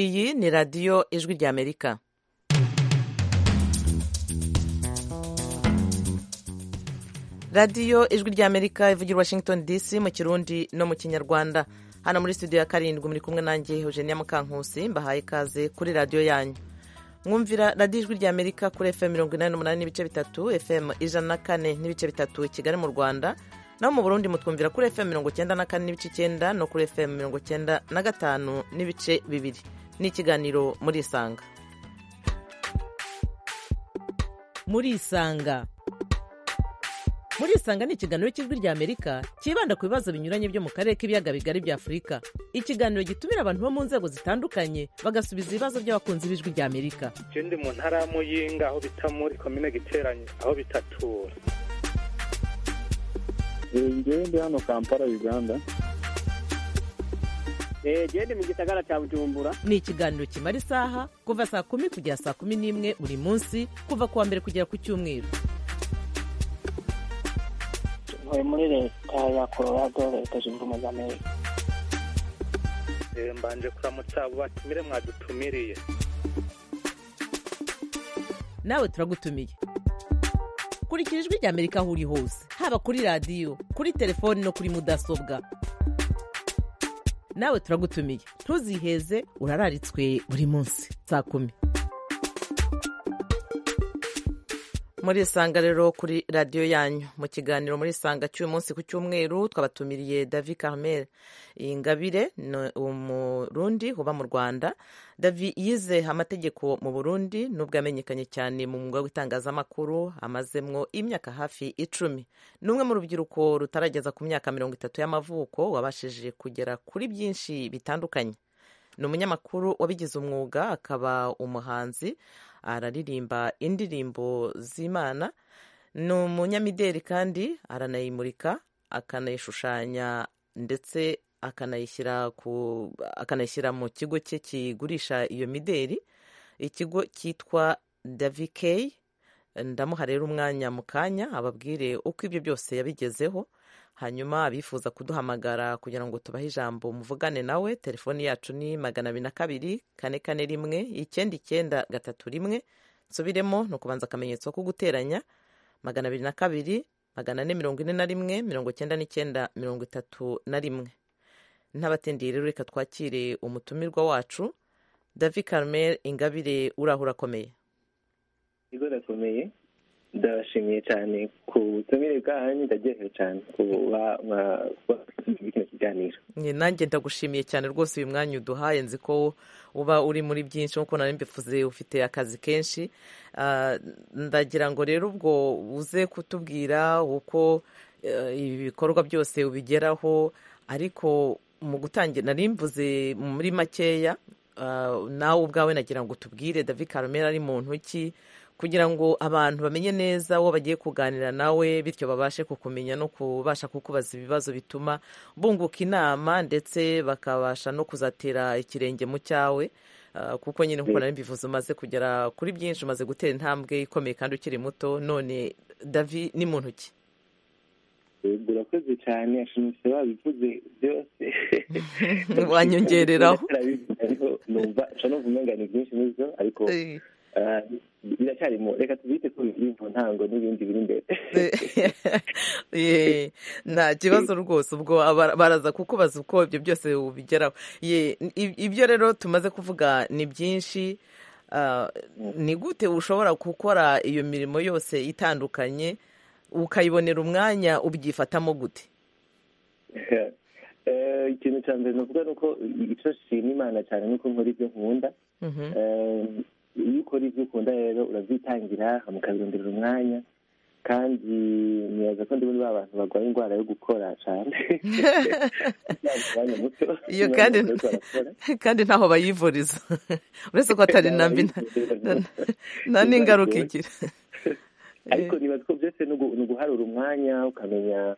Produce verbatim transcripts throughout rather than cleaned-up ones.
iyi ni radiyo ijwi ry'amerika. radiyo ijwi ry'amerika ivugira Washington D C mu kirundi no mu kinyarwanda. Hano muri studio ya karindwi muri kumwe nanjye Eugenia Mukankusi, mbahaye ikaze kuri radiyo yanyu. Mwumvira radiyo ijwi ry'amerika kuri F M mirongo inani n'umunani n'ibice bitatu, F M ijana na kane n'ibice bitatu Kigali mu Rwanda, naho mu Burundi mutwumvira kuri F M mirongo cyenda na kane n'ibice icyenda no kuri F M mirongo cyenda na gatanu n'ibice bibiri. Ni ikiganiro muri Isanga. Muri Isanga muri Isanga ni ikiganiro cy'ijwi ry'Amerika kibanda ku bibazo binyuranye byo mu karere k'ibiyaga bigari bya Afurika. Ikiganiro gitumira abantu bo mu nzego zitandukanye bagasubiza ibibazo by'abakunzi b'ijwi ry'Amerika. Je ndi mu ntara ya Muyinga aho bita muri commune Giteranye aho bitatura. Ngewe ndi hano Kampala Uganda. Eh je ndi mu gisagara cya Bujumbura. Ni ikiganiro kimara isaha kuva saa kumi kugera saa kumi n'imwe buri munsi kuva kuwa mbere kugera ku cyumweru. Ntuye muri leta ya Colorado, leta zunze ubumwe za Amerika. Eh mbanje kuramutsa abo batumire mwadutumiriye. Nawe turagutumiye. Kurikira ijwi ry'Amerika aho uri hose, haba kuri radiyo, kuri telefoni no kuri mudasobwa. Nawe turagutumiye, ntuziheze, urararitswe buri munsi saa kumi. Muri Isanga rero kuri radiyo yanyu, mu kiganiro muri Isanga cy'uyu munsi ku cyumweru twabatumiriye David Carmel Ingabire, umurundi uba mu Rwanda. David yize amategeko mu Burundi nubwo yamenyekanye cyane mu mwuga w'itangazamakuru, amazemwo imyaka hafi icumi. Numwe mu rubyiruko rutarageza ku myaka mirongo itatu y'amavuko wabashije kugera kuri byinshi bitandukanye. Ni umunyamakuru wabigize umwuga, akaba umuhanzi, araririmba indirimbo z'Imana. Ni umunyamideli kandi aranayimurika, akanayishushanya ndetse akanayishyira ku akanayishyira mu kigo cye kigurisha iyo mideli, ikigo cyitwa David K. Ndamuha rero umwanya mu kanya ababwire uko ibyo byose yabigezeho, hanyuma abifuza kuduhamagara kugira ngo tubahe ijambo muvugane nawe. Telefoni yacu ni magana abiri na kabiri kane kane rimwe icyenda icyenda gatatu rimwe. Nsubiremo ni ukubanza akamenyetso ko guteranya magana abiri na kabiri magana ane mirongo ine na rimwe mirongo icyenda n'icyenda mirongo itatu na rimwe. Ntabatendiye rero reka twakire umutumirwa wacu David Carmel Ingabire. Uraho urakomeye? Igo rakomeye. Ndashimiye cyane ku butumire bwanyu, ndagejeje cyane kuba mwakora kiganiro. Nanjye ndagushimiye cyane rwose uyu mwanya uduhaye, nzi ko uba uri muri byinshi nkuko nari mbivuze, ufite akazi kenshi. Ndagira ngo rero ubwo uze kutubwira uko ibikorwa byose ubigeraho, ariko mu gutangira nari mvuze muri makeya, nawe ubwawe nagira ngo tubwire David Carmel ari muntu ki, kugira ngo abantu bamenye neza uwo bagiye kuganira nawe, bityo babashe kukumenya no kubasha kukubaza ibibazo bituma bunguka inama, ndetse bakabasha no kuzatera ikirenge mu cyawe, kuko nyine nkuko nari mbivuze umaze kugera kuri byinshi, umaze gutera intambwe ikomeye kandi ukiri muto. None David ni muntu ki? Urakoze cyane, ashimishije wabivuze byose. Wanyongereraho numva nshobora no kuvuga ni byinshi nibyo, ariko biracyarimo, reka tubite ko biri mu ntango n'ibindi biri imbere. Nta kibazo rwose, ubwo baraza kukubaza uko ibyo byose ubigeraho. Ibyo rero tumaze kuvuga ni byinshi. Ni gute ushobora gukora iyo mirimo yose itandukanye ukayibonera umwanya, ubyifatamo gute? Ikintu cya mbere navuga ni uko icyo nshima Imana cyane ni uko nkora ibyo nkunda. Iyo ukora ibyo ukunda rero urabyitangira, mukabirondera umwanya, kandi nibaza ko ndi muri ba bantu barwaye indwara yo gukora cyane. Iyo kandi kandi ntaho bayivuriza, uretse ko atari nambi nta n'ingaruka igira. Ariko nibaza ko byose ni uguharura umwanya, ukamenya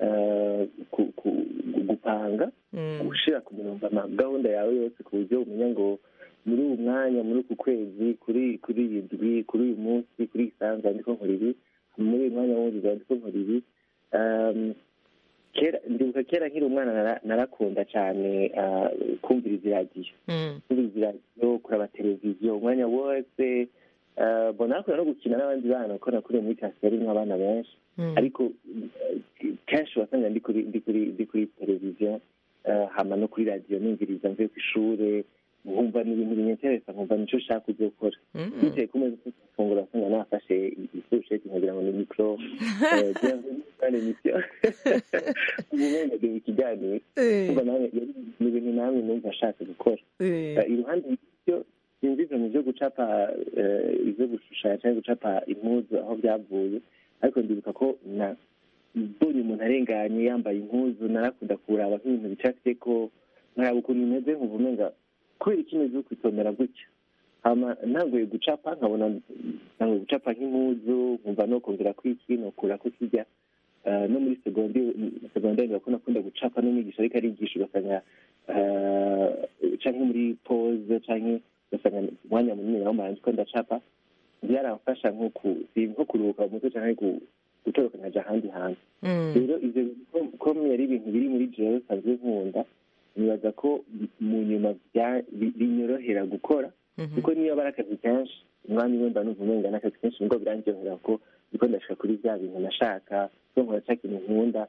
gupanga, gushyira ku murongo gahunda yawe yose, ku buryo umenya ngo muri uyu mwanya, muri uku kwezi, kuri kuri iyi ndwi, kuri uyu munsi, kuri iyi sanza ndiko nkora ibi, muri uyu mwanya wundi ndiko nkora ibi. kera ndibuka kera nkiri umwana narakunda cyane kumviriza iradiyo kumviriza iradiyo kuraba televiziyo umwanya wose mbona nakunda no gukina n'abandi bana kuko nakuriye muri kasiye arimwo abana benshi ariko kenshi wasanga ndi kuri televiziyo hama no kuri radiyo numviriza mvuye ku ishure nkumva n'ibintu binyeteresa nkumva nico nshaka kuza gukora bicaye ku meza gufungura wasanga nafashe isusheti nkagira ngo ni mikro kandi emisiyo ubumenga ndi mu kiganiro kumva nawe ni ibintu namwe numva ashaka gukora iruhande y'ibyo sinzi ivyo vyo gucapa ivyo gushushanya canke gucapa impuzu aho byavuye ariko ndibuka ko na mbonye umuntu arenganye yambaye impuzu narakunda kuraba nk'ibintu bicafyeko nkaraba ukuntu bimeze nkumva umenga kubera iki imeze ukwitomera gutya hama ntanguye gucapa nkabona ntanguye gucapa nk'impuzu nkumva nokongera kwiki nokurako kirya no muri segonderi ndakunda nakunda gucapa n'umwigisha ariko arigisha ugasanga canke muri pose canke ugasanga umwanya munini naho maranje ko ndacapa byaramfasha nko kuruhuka umutwe canke gutoroka nkaja ahandi hantu rero ivyo ko ari ibintu biri muri jewe nsanzwe nkunda nibaza ko mu nyuma binyorohera gukora kuko niyo aba ari akazi kenshi umwanya umwe mba numva umenga n'akazi kenshi nibwo biranryohera ko niko ndashika kuri vya bintu nashaka so nkora ca kintu nkunda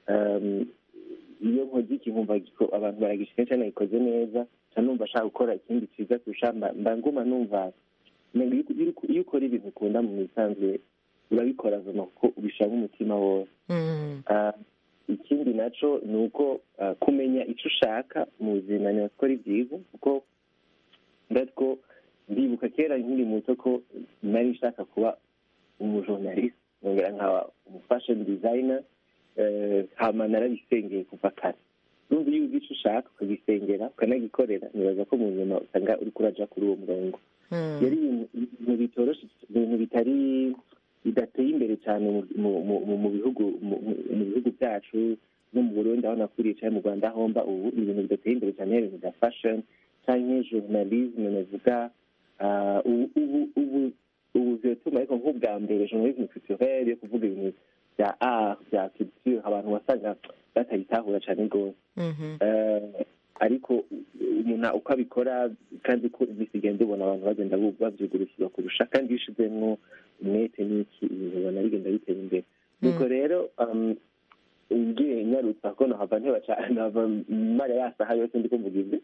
iyo nkoze iki nkumva abantu baragishika cane nagikoze neza ca numva ashaka gukora ikindi ciza kurusha mba nguma numva iyo ukora ibintu ukunda mu bisanzwe urabikora vuma kuko ubishaka umutima wose ikindi naco ni uko kumenya ico ushaka mu buzima ni gukora ibyiza kuko ndatwo ndibuka kera nkiri muto ko nari nshaka kuba umujournaliste nongera nkaba umufashion designer hama narabisengeye kuva kare numva iyo uzi ico ushaka ukagisengera ukanagikorera nibaza ko mu nyuma usanga uriko uraja kuri uwo murongo yari ibintu bitoroshe ibintu bitari bidateye imbere cyane mu bihugu mu bihugu byacu no mu Burundi aho nakuriye cyane mu Rwanda aho mba ubu ni ibintu bidateye imbere cyane ibintu bya fashion cyangwa journalisme navuga ubu ubu ubu vyotuma ariko nk'ubwa mbere journalisme culturelle yo kuvuga ibintu bya art bya culture abantu wasanga batayitahura cyane rwose ariko umuntu uko abikora kandi ko bisigenda ubona abantu bagenda bavyugurukirwa kurusha kandi bishizemwo umwete n'iki ibintu ubona bigenda bitera imbere nuko rero ngiye nyarutsa ko nohava nteba cane nova mara yasaha yose ndiko mvuga ivyo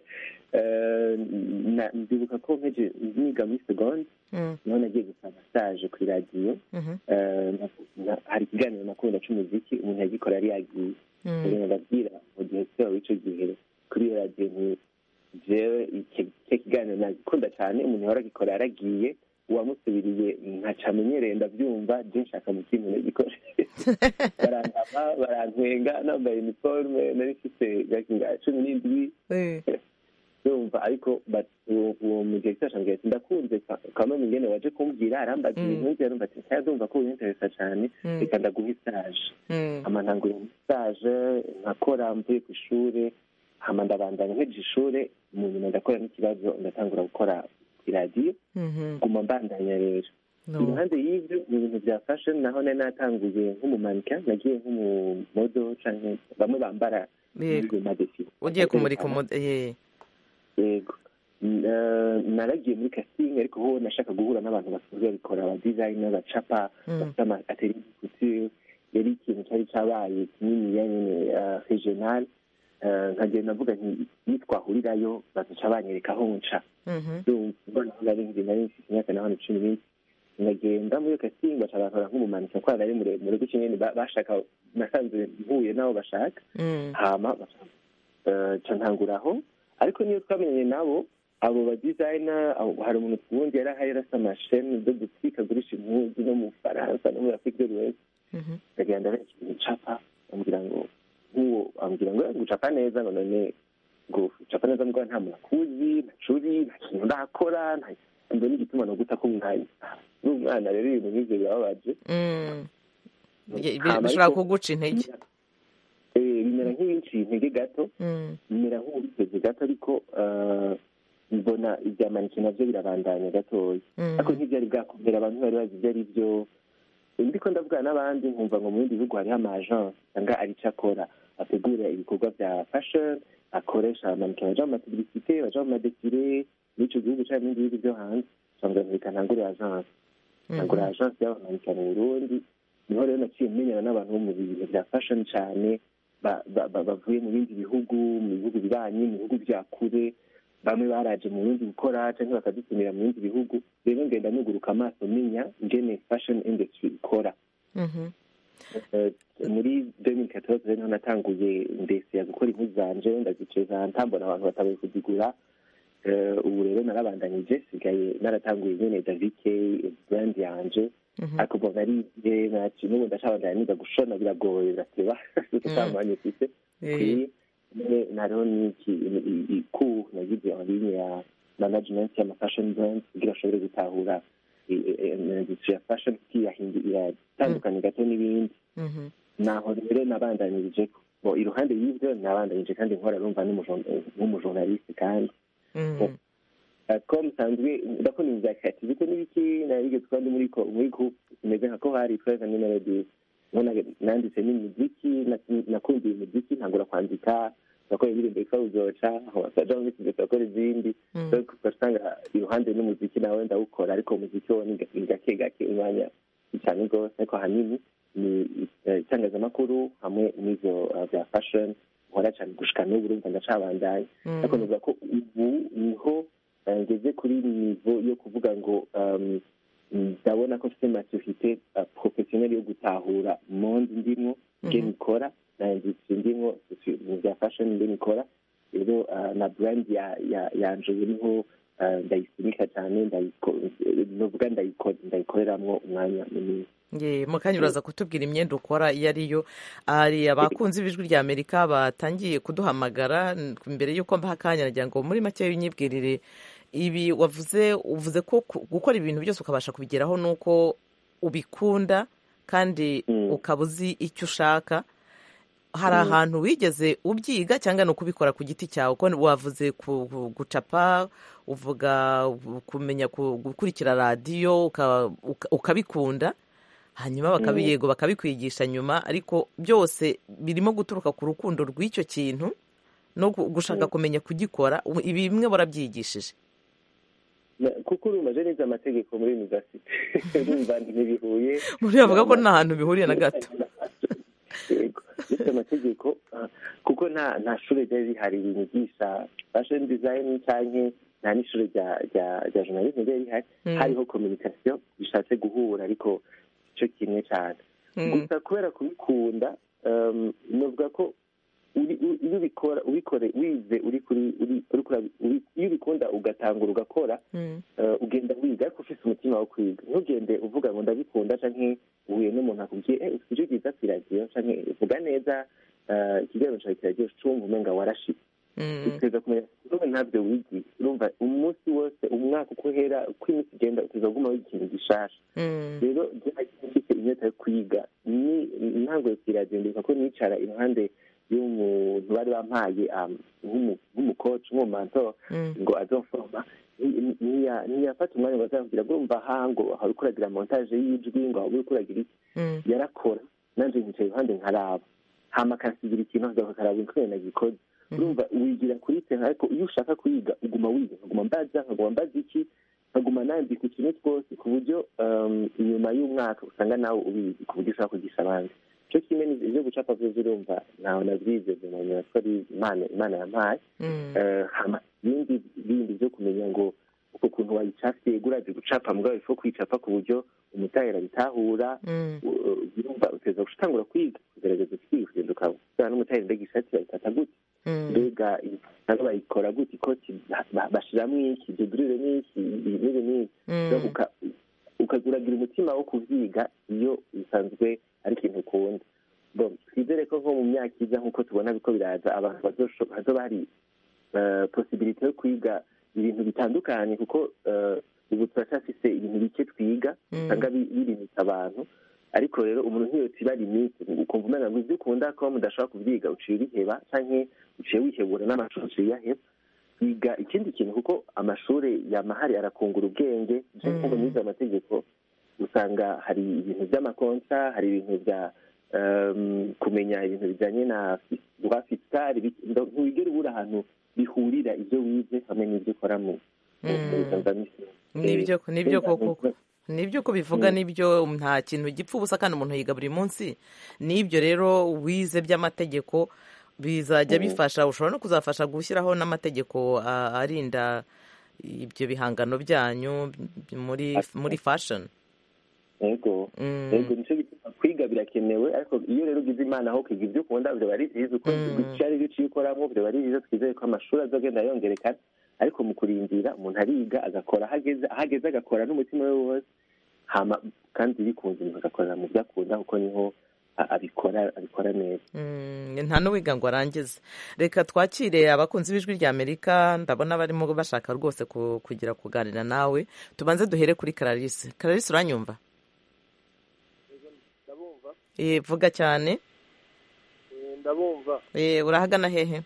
ndibuka ko nkeje niga muri segonde niho nagiye gusaba stage kuri radiyo hari ikiganiro nakunda c'umuziki umuntu yagikora yari yagiye rero ndabwira mu gihe cyawe w'ico gihe kuri iyo radiyo nti jewe icyo kiganiro nagikunda cyane umuntu yahora agikora yaragiye uwamusubiriye nkaca amenyereye ndabyumva je nshaka mu kintu nagikora barantama barantwenga nambaye uniforme nari mfite gakinga cumi n'indwi ndumva ariko uwo mugihe cyashambwiye ati ndakunze kamwe ingene waje kumbwira arambaza ibintu nzi yarumva ati nshya ndumva ko winteresa cyane reka ndaguha stage hama ntangura stage nkakora mvuye ku ishure hama ndabandanya nkeje ishure mu nyuma ndakora n'ikibazo ndatangura gukora iradiyo guma mbandanya rero iruhande y'ivyo ni ibintu bya fashion naho nari natanguye nk'umumanika nagiye nk'umumodo canke bamwe bambara madefile ugiye kumurika yego naragiye muri casting ariko ho nashaka guhura n'abantu basanzwe babikora aba designer bacapa bafite ama atelier de couture yari ikintu cyari cabaye kinini nyene regional nkagenda navuga nti nitwahurirayo bazoca banyereka aho nca nari mfite imyaka naho cumi n'ibiri nkagenda muri iyo casting baca bakora nk'umumanika kubera nari muremure gutyo nyene bashaka nasanzwe mpuye n'abo bashaka hama ca ntanguraho ariko niyo twamenye nabo abo ba designer hari umuntu twundi yari ahari yarasa amasheni zo gutwika agurisha impuzu no mu Faransa no muri Afurika y'u West nkagenda ncapa ambwira ngo nk'uwo ambwira ngo gucapa neza ngo none ngo gucapa neza ngo nta muntu akuzi ntacuri nta kintu ndakora ndo n'igituma no guta ko umwanya n'umwana rero ibintu nk'ivyo birababaje bishobora kuguca intege bimera nk'ibinciye intege gato bimera nk'ubiteze gato ariko mbona ibya manike navyo birabandanya gatoya ariko ntivyari bwakomera abantu bari bazi ivyo ari vyo ndiko ndavuga n'abandi nkumva ngo mu bindi bihugu hariho ama-agence usanga ari cyo akora ategura ibikorwa bya fashion akoresha amanikana baja mu mapublicité baja mu madefile n'ico gihugu canke n'ibindi bihugu vyo hanze usanga amerika ntangura agence ntangura agence y'abamanikana mu Burundi niho rero naciye menyana n'abantu bo mu bintu bya fashion cane bavuye mu bindi bihugu mu bihugu bibanyi mu bihugu vya kure bamwe baraje mu bindi gukora canke bakadutumira mu bindi bihugu rero ngenda nuguruka amaso menya ingene fashion industry ikora muri deux mille quatorze rero natanguye ndetse ya gukora impuzu zanje ndaziceza ntambona abantu batabaye kuzigura ubu rero narabandanije sigaye naratanguye nyene Davike brand yanje ariko mbona ari je naci n'ubu ndacabandanya niga gushona biragoye birateba tutamanye mfise nariho n'iki ku nagize en ligne ya management y'ama fashion brands kugira ashobore gutahura industry ya fashion iratandukanye gato n'ibindi naho rero nabandanirije bo iruhande y'ivyo nabandanije kandi nkora rumva n'umujournaliste kandi ko musanzwe ndakora ibintu bya creativity n'ibiki narigeze kandi muri muri group imeze nka ko hari tweza ni melody nanditse n'imiziki nakumviye imiziki ntangura kwandika nakora indirimbo yitwa uzoca aho basaja mu misi bakora izindi ugasanga iruhande n'umuziki nawe ndawukora ariko umuziki wo ni gake gake umwanya cyane rwose ariko hanini ni itangazamakuru hamwe n'izo bya fashion nkora cyane gushika n'ubu urumva ndacabandanya ariko nuvuga ko ubu niho ngeze kuri nivo yo kuvuga ngo ndabona ko mfite maturité professionnelle yo gutahura monde ndimo nge nikora na industrie ndimo mu bya fashion nge nikora rero na brand yanje niho ndayisinika cyane novuga ndayikoreramwo umwanya munini ye mukanya uraza kutubwira imyenda ukora iyo ariyo hari abakunzi b'ijwi rya Amerika batangiye kuduhamagara mbere y'uko mbaha akanya nagira ngo muri make y'inyibwirire ibi wavuze uvuze ko gukora ibintu byose ukabasha kubigeraho nuko ubikunda kandi ukaba uzi icyo ushaka hari ahantu wigeze ubyiga cyangwa ni ukubikora ku giti cyawe ko wavuze gucapa uvuga kumenya gukurikira radiyo ukabikunda hanyuma bakabiyego bakabikwigisha nyuma ariko byose birimo guturuka ku rukundo rw'icyo kintu no gushaka kumenya kugikora ibi bimwe barabyigishije kuko urumaje neza amategeko muri university urumva ntibihuye muri bavuga ko nta hantu bihuriye na gato yego amategeko kuko nta nta shuri ryari rihari bigisha fashion design cyangwa nta n'ishuri rya rya rya journalisme ryari rihari hariho communication bishatse guhura ariko cyo kimwe cyane gusa kubera kubikunda novuga ko iyo ubikora ubikore wize uri kuri iyo ubikunda ugatangura ugakora ugenda wiga ariko ufite umutima wo kwiga ntugende uvuga ngo ndabikunda canke uhuye n'umuntu akubwiye eh ufite icyo byiza kwiragiyo canke uvuga neza ikiganiro cyawe kiragiye cumva umenga warashitse uteza kumenya urumva ntabyo wigi urumva umunsi wose umwaka uko uhera uko iminsi igenda uteza guma wiga ikintu gishasha rero mfite inyota yo kwiga ni ntangoye kwiragiyo ndibuka ko nicara iruhande y'umuntu bari bampaye nk'umukoci nk'umumantor ngo azofoma ntiyafata umwanya ngo azambwira ngo mva aha ngo hari ukuragira montage y'ijwi ngo hari ukuragira iki yarakora nanje nkicaye iruhande nkaraba hama akasigira ikintu akaraba inkwene nagikoze urumva wigira kuri tena ariko iyo ushaka kwiga uguma wiga nkaguma mbaza nkaguma mbaza iki nkaguma nandika utuntu twose ku buryo inyuma y'umwaka usanga nawe ubizi ku buryo ushaka kugisha abandi cyo kimwe n'ibyo gucapa vyose urumva ntaho navyize mumenya ko ari imana imana yampaye hama ibindi bindi byo kumenya ngo uko kuntu wayicafye guraje gucapa mugabo ifo kwicapa ku buryo umutahira bitahura urumva uteza gushitangura kwiga kugerageza kwiga kugenda ukaba n'umutahira mbega ishati bayikata gute mbega nabo bayikora gute ikoti bashiramwo iki degurire n'iki n'ibi n'ibi ukaguragira umutima wo kuvyiga iyo bisanzwe ari ikintu ukunda bon twizere ko nko mu myaka iza nk'uko tubona biko biraza abantu bazoba hari possibilité yo kwiga ibintu bitandukanye kuko ubu turacyafise ibintu bike twiga usanga birimita abantu ariko rero umuntu ntiyotiba limite ukumva umenga ngo ivyo ukunda ko mudashobora kuvyiga uciye ubiheba canke uciye wihebura n'amashuri uciye uyaheba wiga ikindi kintu kuko amashuri yamahari arakungura ubwenge nkuko nize amategeko usanga hari ibintu by'amakonsa, hari ibintu bya kumenya ibintu bijyanye na droit fiscal, ntiwigere ubura ahantu bihurira ibyo wize hamwe n'ibyo ukora mu nibyo nibyo koko nibyo ko bivuga nibyo, nta kintu gipfa ubusa kandi umuntu yiga buri munsi. n'ibyo rero wize by'amategeko bizajya bifasha, ushobora no kuzafasha gushyiraho n'amategeko arinda ibyo bihangano byanyu muri muri fashion. yego yego nicyo kwiga birakenewe, ariko iyo rero ugize imana aho ukiga ibyo ukunda byo bari byiza, uko cyari byo ucikoramo byo bari byiza. Twizeye ko amashuri azagenda yongerekana, ariko mu kurindira umuntu ariga agakora ahageze ahageze agakora n'umutima we wose, hama kandi bikunze umuntu agakorera mu byo akunda, kuko niho abikora abikora neza. nta n'uwiga ngo arangize. Reka twakire abakunzi b'ijwi rya Amerika, ndabona barimo bashaka rwose kugira kuganira nawe. Tubanze duhere kuri Clarisse. Clarisse, uranyumva? Eh, vuga cyane. Ndabumva. Eh, urahagana hehe?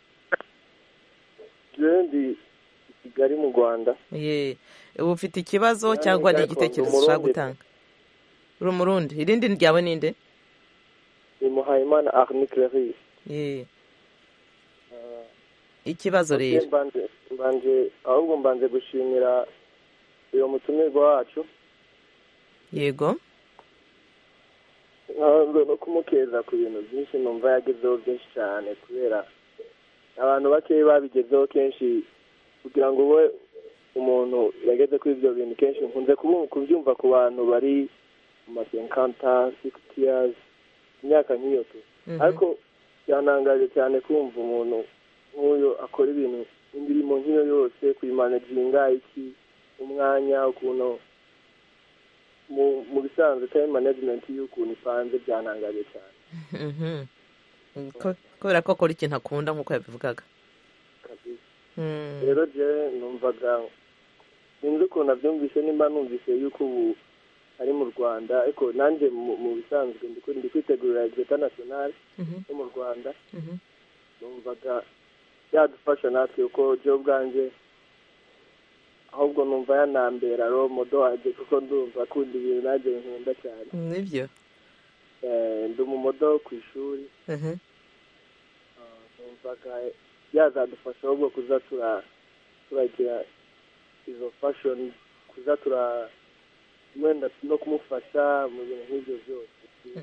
Ndi Kigali mu Rwanda. Eh, ufite ikibazo cyangwa ni igitekerezo ushaka gutanga? Uri Umurundi. Irindi ryawe ninde? Ni Muhayimana Arni Clarisse. Eh. Ikibazo rero. Mbanje mbanje ahubwo mbanje gushimira uyo mutumirwa wacu. Yego. no kumukeza ku bintu byinshi numva yagezeho byinshi cyane, kubera abantu bakeya babigezeho kenshi. Kugira ngo we umuntu yageze kuri ibyo bintu kenshi nkunze kubyumva ku bantu bari mu ma cinquante sixty years, imyaka nk'iyo tu. Ariko byanangaje cyane kumva umuntu nk'uyo akora ibintu imirimo nk'iyo yose, kuyimanaginga iki umwanya, ukuntu mu bisanzwe time management y'ukuntu ipanze, byanangaje cyane. kubera ko akora ikintu akunda nk'uko yabivugaga. Rero je numvaga sinzi ukuntu abyumvise, nimba numvise yuko ubu ari mu Rwanda, ariko nanjye mu bisanzwe ndi kwitegurira examen national yo mu Rwanda. Numvaga yadufasha natwe, uko je ubwanje ahubwo numva yanambera role model wanjye, kuko ndumva akunda ibintu nanjye nkunda cyane. Nibyo. Eh, ndi umumodo ku ishuri. Numvaga yazadufasha ahubwo kuza tura turagira izo fashion, kuza tura wenda no kumufasha mu bintu nk'ibyo byose.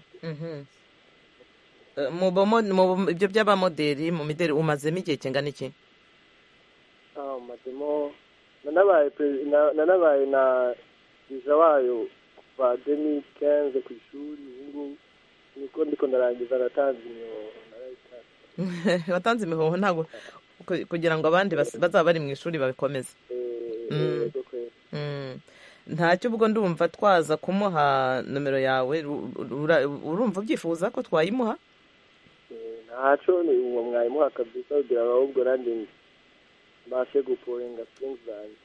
mu ibyo by'abamodeli mu mideli umazemo igihe kingana iki? Ah, mazemo nanabaye nanabaye na visa wayo kuva deux mille quinze ku ishuri. Ubu niko ndiko ndarangiza, natanze imihoho. Watanze imihoho ntabwo kugira ngo abandi bazaba bari mu ishuri babikomeze. Ntacyo ubwo ndumva twaza kumuha nomero yawe. Urumva ubyifuza ko twayimuha? Ntacyo ni uwo mwayimuha kabisa, kugira ngo ahubwo nandi mbashe guporinga strings zanjye.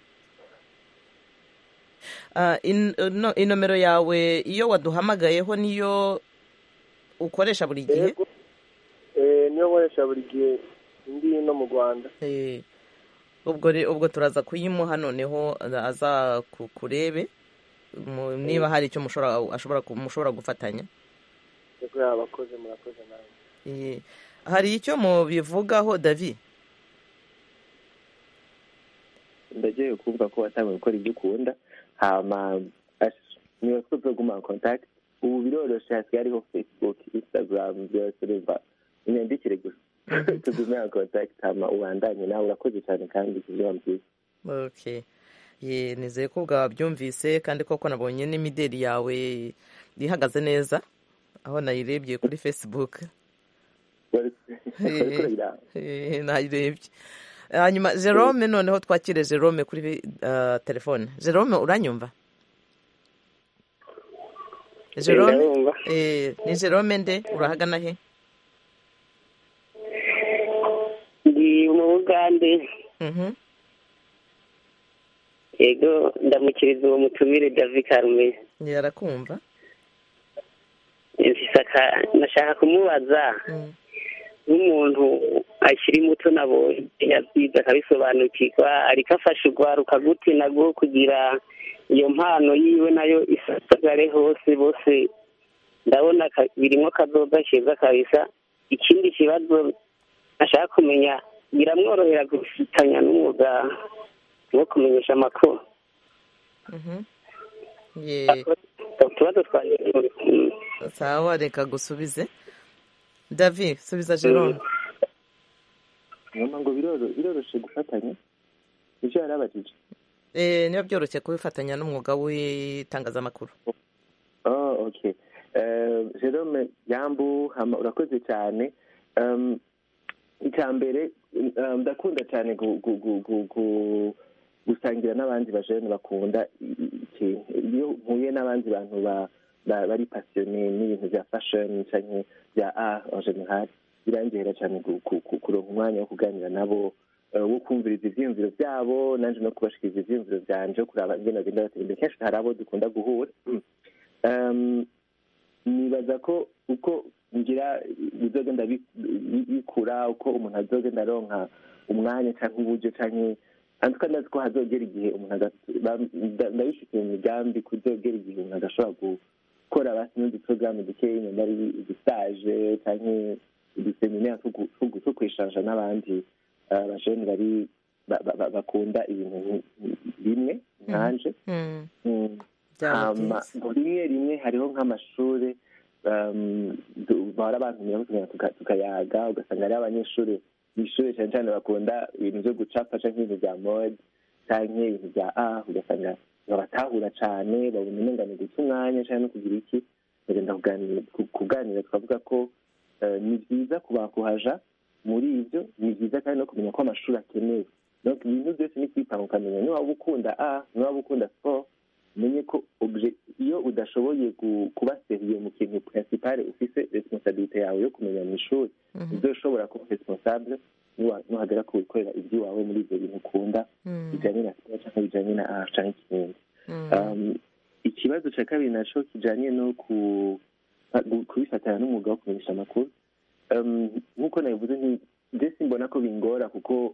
Inomero yawe iyo waduhamagayeho niyo ukoresha buri gihe? Eh, niyo nkoresha buri gihe ndi no mu Rwanda. Eh, ubwo ubwo turaza kuyimuha noneho aza kurebe niba hari icyo mushobora ashobora mushobora gufatanya. Yego, abakoze murakoze nawe. Eh, hari icyo mu bivugaho David? Ndagiye kuvuga ko watangiye gukora ibyo ukunda, hama niba twese guma contact. Ubu biroroshye, hasi hariho Facebook, Instagram, byose biva inyandikire gusa tugumya contact, hama ubandanye nawe. Urakoze cyane kandi kubyumva byiza. Okay. Ye, nizeye ko bwabyumvise kandi koko nabonye n'imideli yawe ihagaze neza aho nayirebye kuri Facebook. Eh, nayirebye. Hanyuma Jerome, noneho twakire Jerome kuri telefone. Jerome, uranyumva? Jerome, eh, ni Jerome nde? Urahagana he? Ndi mu Uganda. Mhm. Yego, ndamukiriza uwo mutumire David Carmen. Yarakumva? Nsaka nashaka kumubaza nk'umuntu akiri muto nabonye yabyiza akabisobanukirwa ariko afasha urwaruka gute nabwo kugira iyo mpano yiwe nayo isasagare hose bose ndabona birimo kazoza keza kabisa. Ikindi kibazo ashaka kumenya biramworohera gufatanya n'umwuga wo kumenyesha amakuru. utubazo twanjye sawa reka gusubize David subiza Jerome. Nyuma ngo biroroshye gufatanya icyo yarabajije eh niyo byoroshye kubifatanya n'umwuga w'itangazamakuru. Oh okay. Eh Jerome Yambu urakoze cyane. Um icyambere ndakunda cyane gusangira n'abandi bajene bakunda ikintu iyo mpuye n'abandi bantu bari passionné n'ibintu bya fashion cyane bya art en général birangera cyane kuronka umwanya wo kuganira nabo wo kumviriza ivyiyumviro byabo nanje no kubashikiriza ivyiyumviro byanje kuraba ingene bagenda batera imbere. Kenshi hari abo dukunda guhura. Um, nibaza ko uko ngira bizogenda bikura uko umuntu azogenda aronka umwanya cyangwa uburyo cyangwa antuka ndazi ko hazogera igihe umuntu ndabishikiye mu migambi kuzogera igihe umuntu agashobora gukora basi n'undi porogaramu dukeyi nyuma ari udustage cyangwa uduseminaire two kwishanja n'abandi abajene bari bakunda ibintu bimwe nkanje. rimwe rimwe hariho nk'amashuri bahora abantu mirongo tukayaga ugasanga ari abanyeshuri mw'ishuri cyane cyane bakunda ibintu byo gucapa cyangwa ibintu bya mode cyangwa ibintu bya art ugasanga babatahura cyane babona ingano guca umwanya cyangwa no kugira iki bagenda kuganira twavuga ko ni byiza kubakuhaja muri ibyo ni byiza kandi no kumenya ko amashuri akenewe. Donc ibintu byose ni kwipanga ukamenya niba ukunda art niba ukunda sport menye ko iyo udashoboye kuba seriye mu kintu principal ufise responsabilité yawe yo kumenya mu ishuri uzoshobora kuba responsable nuhagera ku gukorera iby'iwawe muri ibyo bintu ukunda bijyanye na sport cyangwa bijyanye na art cyangwa ikindi. Ikibazo cya kabiri naco kijyanye no kubifatanya n'umwuga wo kumenyesha amakuru nk'uko nabivuze nti simbona ko bingora kuko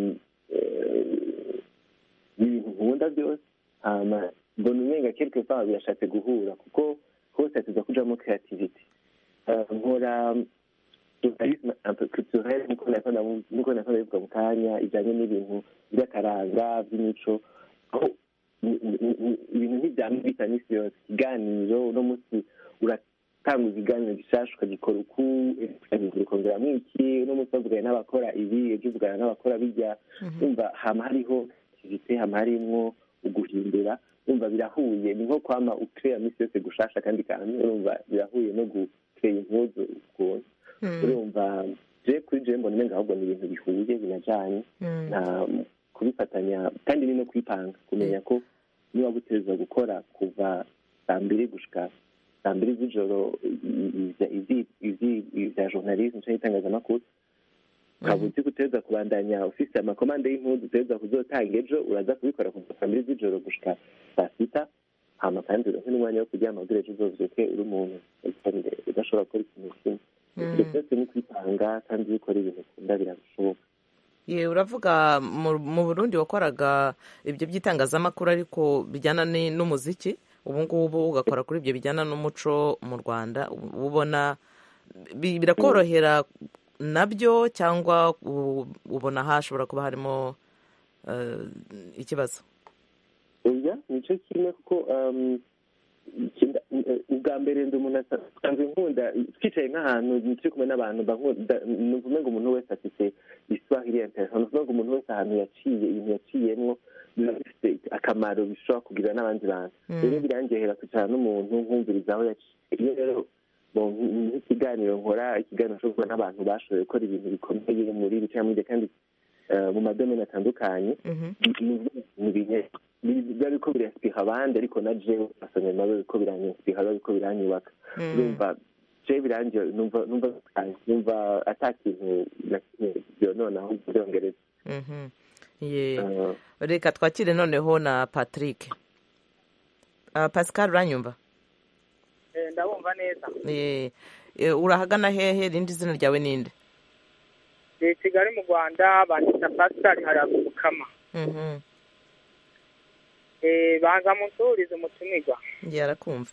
ibintu nkunda byose mbona umenga quelque part birashatse guhura kuko hose tuza kujamo creativity. Nkora journalisme un peu culturel niko nakunda niko nakunda bivuga mu kanya ijanye n'ibintu by'akaranga by'imico aho ibintu ntibyamwe bita n'isi yose ikiganiro no munsi uratanga ikiganiro gishasha ukagikora uku ukongera mwiki no munsi bavugana n'abakora ibi ejo uvugana n'abakora bijya umva hama hariho activité hama harimwo uguhindura umva birahuye ni nko kwama ukrea misi yose gushasha kandi kandi urumva birahuye no gukrea impuzu ukuntu urumva je kuri je mbona nenga ahubwo ni ibintu bihuye binajanye na kubifatanya kandi ni no kwipanga kumenya ko niba buteza gukora kuva saa mbiri gushika saa mbiri z'ijoro izi izi bya journalisme cyangwa itangazamakuru ukaba uzi guteza kubandanya ufise amakomande y'impuzu uteza kuzotanga ejo uraza kubikora kuva saa mbiri z'ijoro gushika saa sita hama kandi uronke n'umwanya wo kuryama kugira ejo uzovyuke uri umuntu udashobora gukora ikintu kimwe. Ibyo byose ni kwitanga kandi bikora ibintu ukunda birashoboka. Ye uravuga mu Burundi wakoraga ibyo by'itangazamakuru ariko bijyana n'umuziki ubu ngubu ugakora kuri ibyo bijyana n'umuco mu Rwanda ubona birakorohera nabyo cyangwa ubona hashobora kuba harimo ikibazo? Oya nicyo kimwe kuko ubwa mbere ndi umuntu asanzwe nkunda twicaye nk'ahantu turi kumwe n'abantu nuvume ngo umuntu wese afite iswahili intéressant nuvume ngo umuntu wese ahantu yaciye ibintu yaciyemwo biba bifite akamaro bishobora kugira n'abandi bantu rero birangehera kwicara n'umuntu nkumviriza aho yaciye iyo rero nk'ikiganiro nkora ikiganiro cyo gukora n'abantu bashoboye gukora ibintu bikomeye muri bicaye kandi mu madomene atandukanye biba biko biraspira abandi ariko na jewe asanga nabo biko biranspira biko biranyubaka urumva je birangiye numva numva numva atakintu none aho byongereza. Ye reka twakire noneho na Patrick. Pascal uranyumva? Eh ndabumva neza. Eh urahagana hehe rindi zina ryawe ninde? i Kigali mu Rwanda bandita Pascal Harabukama. Mhm. Eh banza munsurize umutumirwa. Yarakumva.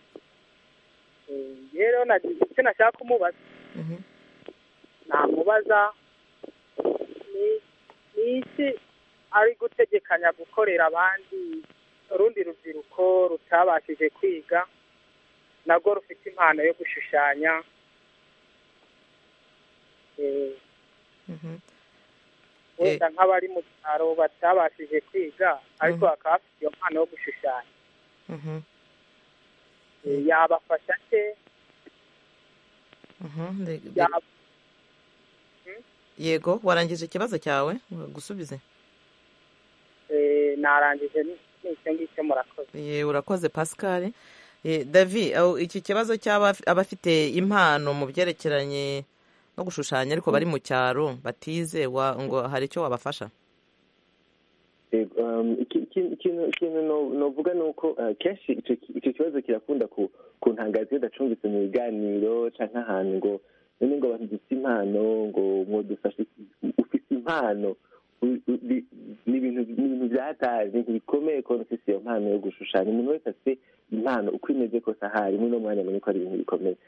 Eh rero nagize icyo nashaka kumubaza. Mhm. Namubaza ni niki ari gutegekanya gukorera abandi urundi rubyiruko rutabashije kwiga nabwo rufite impano yo gushushanya. Eh Mhm. wenda nk'abari mu cyaro batabashije kwiga ariko bakaba bafite iyo mpano yo gushushanya. Mhm. Yabafasha se? Mhm. Yego, warangije ikibazo cyawe gusubize? Eh narangije n'icyo ngicyo murakoze. Ye urakoze Pascal. Eh David, iki kibazo cyaba abafite impano mu byerekeranye no gushushanya ariko bari mu cyaro batize ngo hari icyo wabafasha? ikintu novuga ni uko kenshi icyo kibazo kirakunda kuntangaza iyo udacumbitse mu biganiro cyangwa ahantu ngo none ngo abantu dufite impano ngo mwadufashe ufite impano ni ibintu byataje ntibikomeye ko ufite iyo mpano yo gushushanya. umuntu wese afite impano uko imeze kose ahari muri uno mwanya amenye ko ari ibintu bikomeye.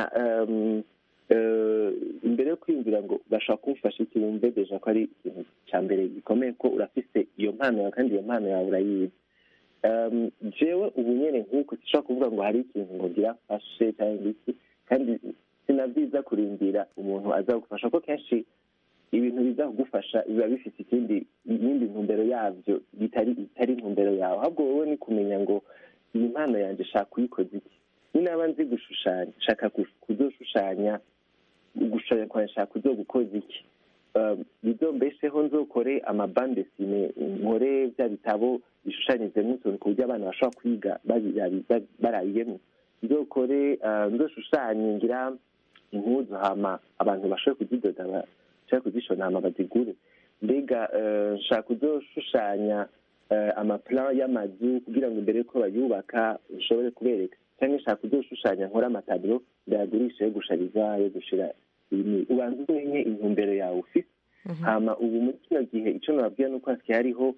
imbere yo kwiyumvira ngo bashaka kumufasha iki wumve deja ko ari ikintu cya mbere gikomeye ko urafise iyo mpano yawe kandi iyo mpano yawe urayizi. jewe ubu nyene nk'uko sishobora kuvuga ngo hari ikintu ngo girafashe cyangwa iki, kandi sinabyiza kurindira umuntu aza kugufasha ko kenshi ibintu biza kugufasha biba bifite ikindi iyindi ntumbero yabyo bitari itari intumbero yawe, ahubwo wowe ni kumenya ngo iyi mpano yanjye shaka kuyikoza iki. ni naba nzi gushushanya shaka kuzoshushanya gushushanya kwa shaka kuzogukoza iki. bizombesheho nzokore amabande sine nkore bya bitabo bishushanyijemo utuntu ku buryo abana bashobora kwiga barabiyemo. nzokore nzoshushanye ngira impuzu hama abantu bashobora kuzidoda bashobora kuzishona hama bazigure. mbega nshaka kuzoshushanya amaplan y'amazu kugira ngo mbere yuko bayubaka ushobore kubereka, cyangwa nshaka kuzoshushanya nkora amataburo ndayagurisha yo gushariza yo gushira ibintu. ubanza umenye intumbero yawe ufite. hama ubu muri kino gihe icyo nababwira ni uko hasigaye hariho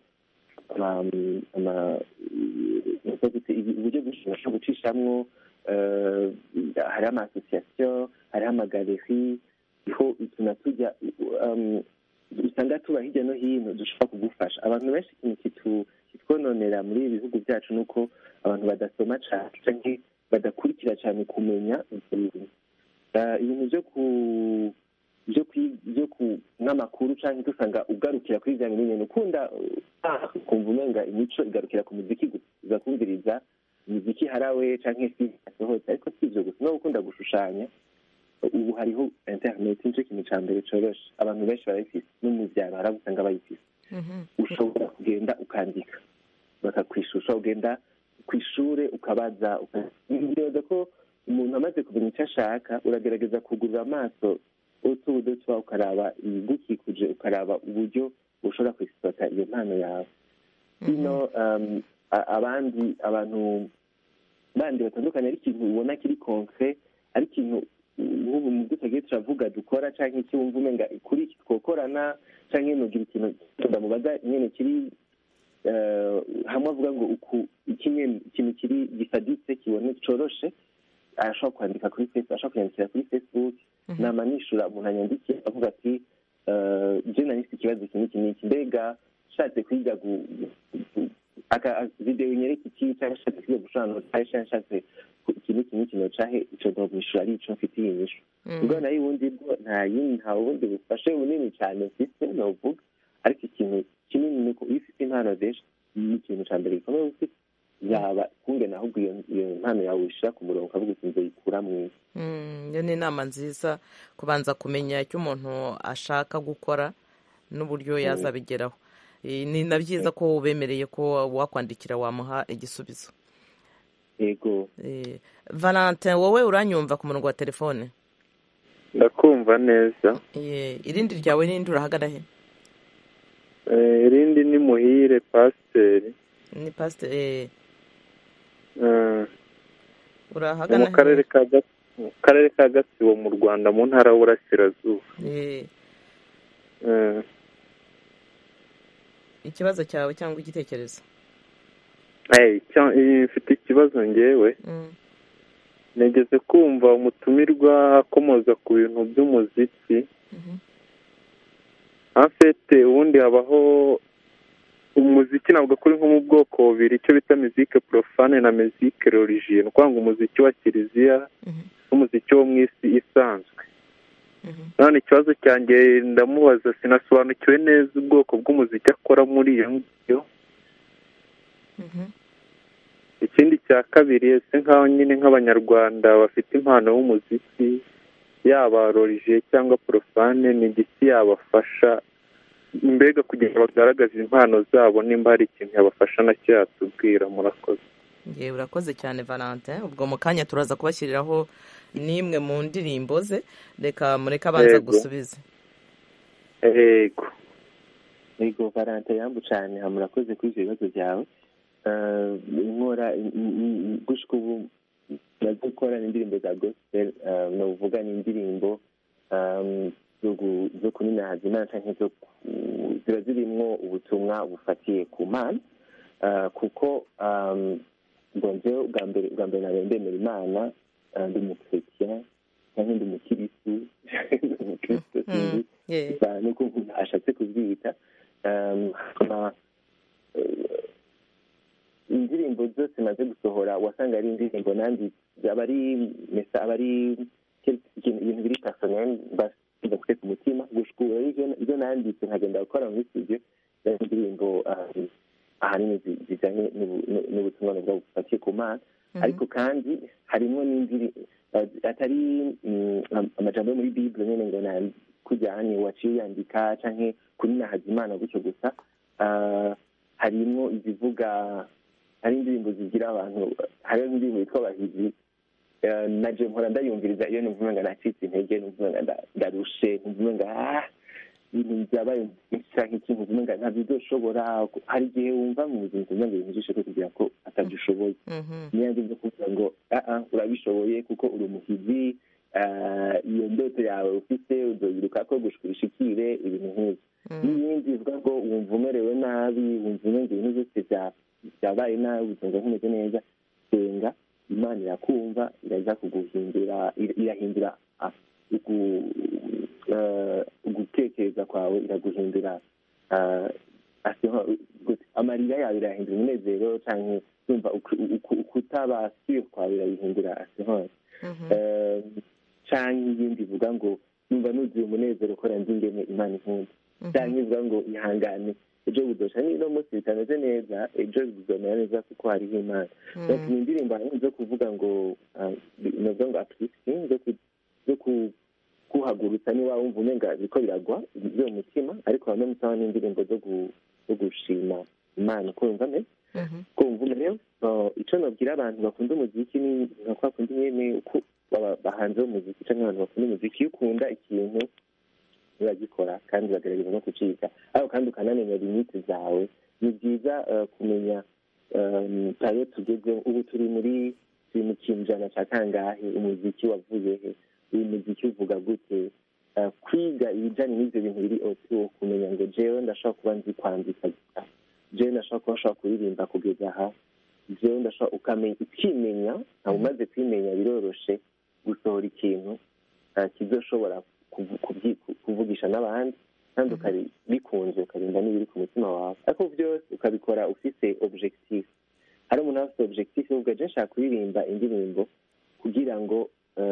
uburyo bwinshi bashobora gucishamwo. hariho ama association, hariho amagaleri, iho ituma tujya usanga tuba hirya no hino dushobora kugufasha. abantu benshi ikintu kitwononera muri ibi bihugu byacu ni uko abantu badasoma cyane cyangwa badakurikira cyane kumenya ibintu byo ku byo ku n'amakuru cyangwa dusanga ugarukira kuri bya bintu ukunda kumva umenga imico igarukira ku muziki gusa, uzakumviriza imiziki harawe cyangwa isi asohotse, ariko si ibyo gusa no gukunda gushushanya. ubu hariho internet, nicyo kintu cya mbere cyoroshe abantu benshi barayifise no mu byaro harabusanga bayifise. ushobora kugenda ukandika bakakwishusha, ugenda ku ishure ukabaza ukabaza ko umuntu amaze kumenya icyo ashaka uragerageza kugurura amaso utubudo tuba ukaraba ibigukikuje, ukaraba uburyo ushobora kwisota iyo mpano yawe. ino abandi abantu bandi batandukanye ari ikintu ubona kiri concret, ari ikintu nk'ubu mu byo tugiye turavuga dukora cyangwa iki wumva umenga kuri iki twokorana cyangwa nugira ikintu ndamubaza nyine kiri hamwe avuga ngo ikintu kiri gisaditse kibone coroshe, arashobora kwandika kuri Facebook, arashobora kwandikira kuri Facebook. nama nishura umuntu anyandikiye avuga ati je nahise ikibazo iki n'iki n'iki, mbega nshatse kwiga video nyereka iki cyangwa nshatse kwiga gushana cyangwa nshatse iki n'iki n'iki nocahe ico ndamwishura ari ico mfitiye inyishu. ubwo nayo ubundi bwo nta yindi nta bundi bufashe bunini cyane mfite novuga, ariko ikintu kinini ni uko iyo ufite impano zenshi ni ikintu cya mbere gikomeye ufite, yaba kungena ahubwo iyo mpano yawe uyishyira ku murongo ukavuga uti nzoyikura mwiza. iyo ni inama nziza, kubanza kumenya icyo umuntu ashaka gukora n'uburyo yazabigeraho. ni na byiza ko ubemereye ko wakwandikira wamuha igisubizo. yego. Valentin, wowe uranyumva ku murongo wa telefone? ndakumva neza. irindi ryawe n'indi urahagana he? irindi ni Muhire Pasiteri. ni Pasiteri. urahagana mu karere ka mu karere ka Gatsibo mu Rwanda mu ntara y'Uburasirazuba. ikibazo cyawe cyangwa igitekerezo? mfite ikibazo ngewe. nigeze kumva umutumirwa akomoza ku bintu by'umuziki. afite ubundi habaho umuziki ntabwo kuri nko mu bwoko bubiri, icyo bita muzike porofane na muzike religieux. ni ukuvuga ngo umuziki wa kiliziya n'umuziki wo mu isi isanzwe. none ikibazo cyanjye ndamubaza, sinasobanukiwe neza ubwoko bw'umuziki akora muri iyo ngiyo. ikindi cya kabiri, ese nk'aho nyine nk'abanyarwanda bafite impano y'umuziki yaba religieux cyangwa porofane, ni igiki yabafasha mbega kugira ngo bagaragaze impano zabo, nimba hari ikintu yabafasha nacyo yatubwira? murakoze. yewe urakoze cyane Valentin. ubwo mu kanya turaza kubashyiriraho n'imwe mu ndirimbo ze, reka mureke abanza gusubiza. yego yego Valentin yambu cyane, murakoze kuri ibyo bibazo byawe. nkora gushika ubu maze gukora indirimbo za gospel, ni uvuga ni indirimbo zo kuninahaza Imana cyangwa ziba zirimo ubutumwa bufatiye ku Mana, kuko njyewe bwa mbere bwa mbere nari ndemera Imana, ndi umukristiya cyangwa ndi umukirisitu ndi umukristo sinzi nuko ashatse kubyita. indirimbo zose maze gusohora wasanga ari indirimbo nandi aba ari mesa aba ari ibintu biri personnel bafite ku mutima. gushika ubu ibyo nanditse nkagenda gukora muri studio, indirimbo ahanini zijyanye n'ubutumwa bwa bufatiye ku Mana, ariko kandi harimo n'indi atari amajambo yo muri Bible nyine ngo kujyanye waciye yandika cyangwa kuninahaza Imana gutyo gusa. harimo izivuga, hari indirimbo zigira abantu, hari indirimbo yitwa Abahizi, naje mpora ndayumviriza iyo numva ngo nacitse intege, numva ngo ndarushe, numva ngo ah ibintu byabaye cyangwa ikintu numva ngo ntabyo uzoshobora. hari igihe wumva mu buzima numva ngo ibintu bishobora kugira ko atabishoboye, niyo ngiye kuvuga ngo ah urabishoboye kuko uri umuhizi, iyo ndoto yawe ufite uzoyiruka ko gushikire ibintu nk'ibyo. n'ibindi bivuga ngo wumva umerewe nabi, wumva umenga ibintu byose byabaye nabi, ubuzima bumeze neza, senga Imana irakumva, iraza kuguhindura, irahindura ugutekereza kwawe, iraguhindura amarira yawe, irahindura umunezero, cyangwa yumva ukutaba siyo kwawe irayihindura asihora. cyangwa ibindi bivuga ngo numva nuzuye umunezero ukora nzi ingene Imana inkunda, cyangwa ivuga ngo ihangane ejo buzoca, niba munsi bitameze neza ejo bizomera neza kuko hariho Imana. ni indirimbo zo kuvuga ngo navuga ngo uplifting, zo kuhagurutsa niba wumva umenga biriko biragwa byo mu mutima, ariko hamwe n'isaba n'indirimbo zo gushima Imana uko wumva neza, uko wumva umerewe. icyo nabwira abantu bakunda umuziki ni nka kwa kundi nyene uko bahanze umuziki cyangwa abantu bakunda umuziki, iyo ukunda ikintu uragikora kandi bagerageza no kuciga, ariko kandi ukanamenya limiti zawe. ni byiza kumenya tayo tugeze ubu turi muri turi mu kinjana cya kangahe, umuziki wavuye he, uyu muziki uvuga gute, kwiga ibijyanye n'ibyo bintu biri otu, kumenya ngo jewe ndashobora kuba nzi kwandika gusa, jewe ndashobora kuba nshobora kuririmba kugeza aha, jewe ndashobora ukamenya ukimenya. ntabwo umaze kwimenya biroroshe gusohora ikintu kizoshobora kuvugisha n'abandi, kandi ukabikunze ukarinda n'ibiri ku mutima wawe, ariko byose ukabikora ufite objectif. hari umuntu afite objectif uvuga je nshaka kuririmba indirimbo kugira ngo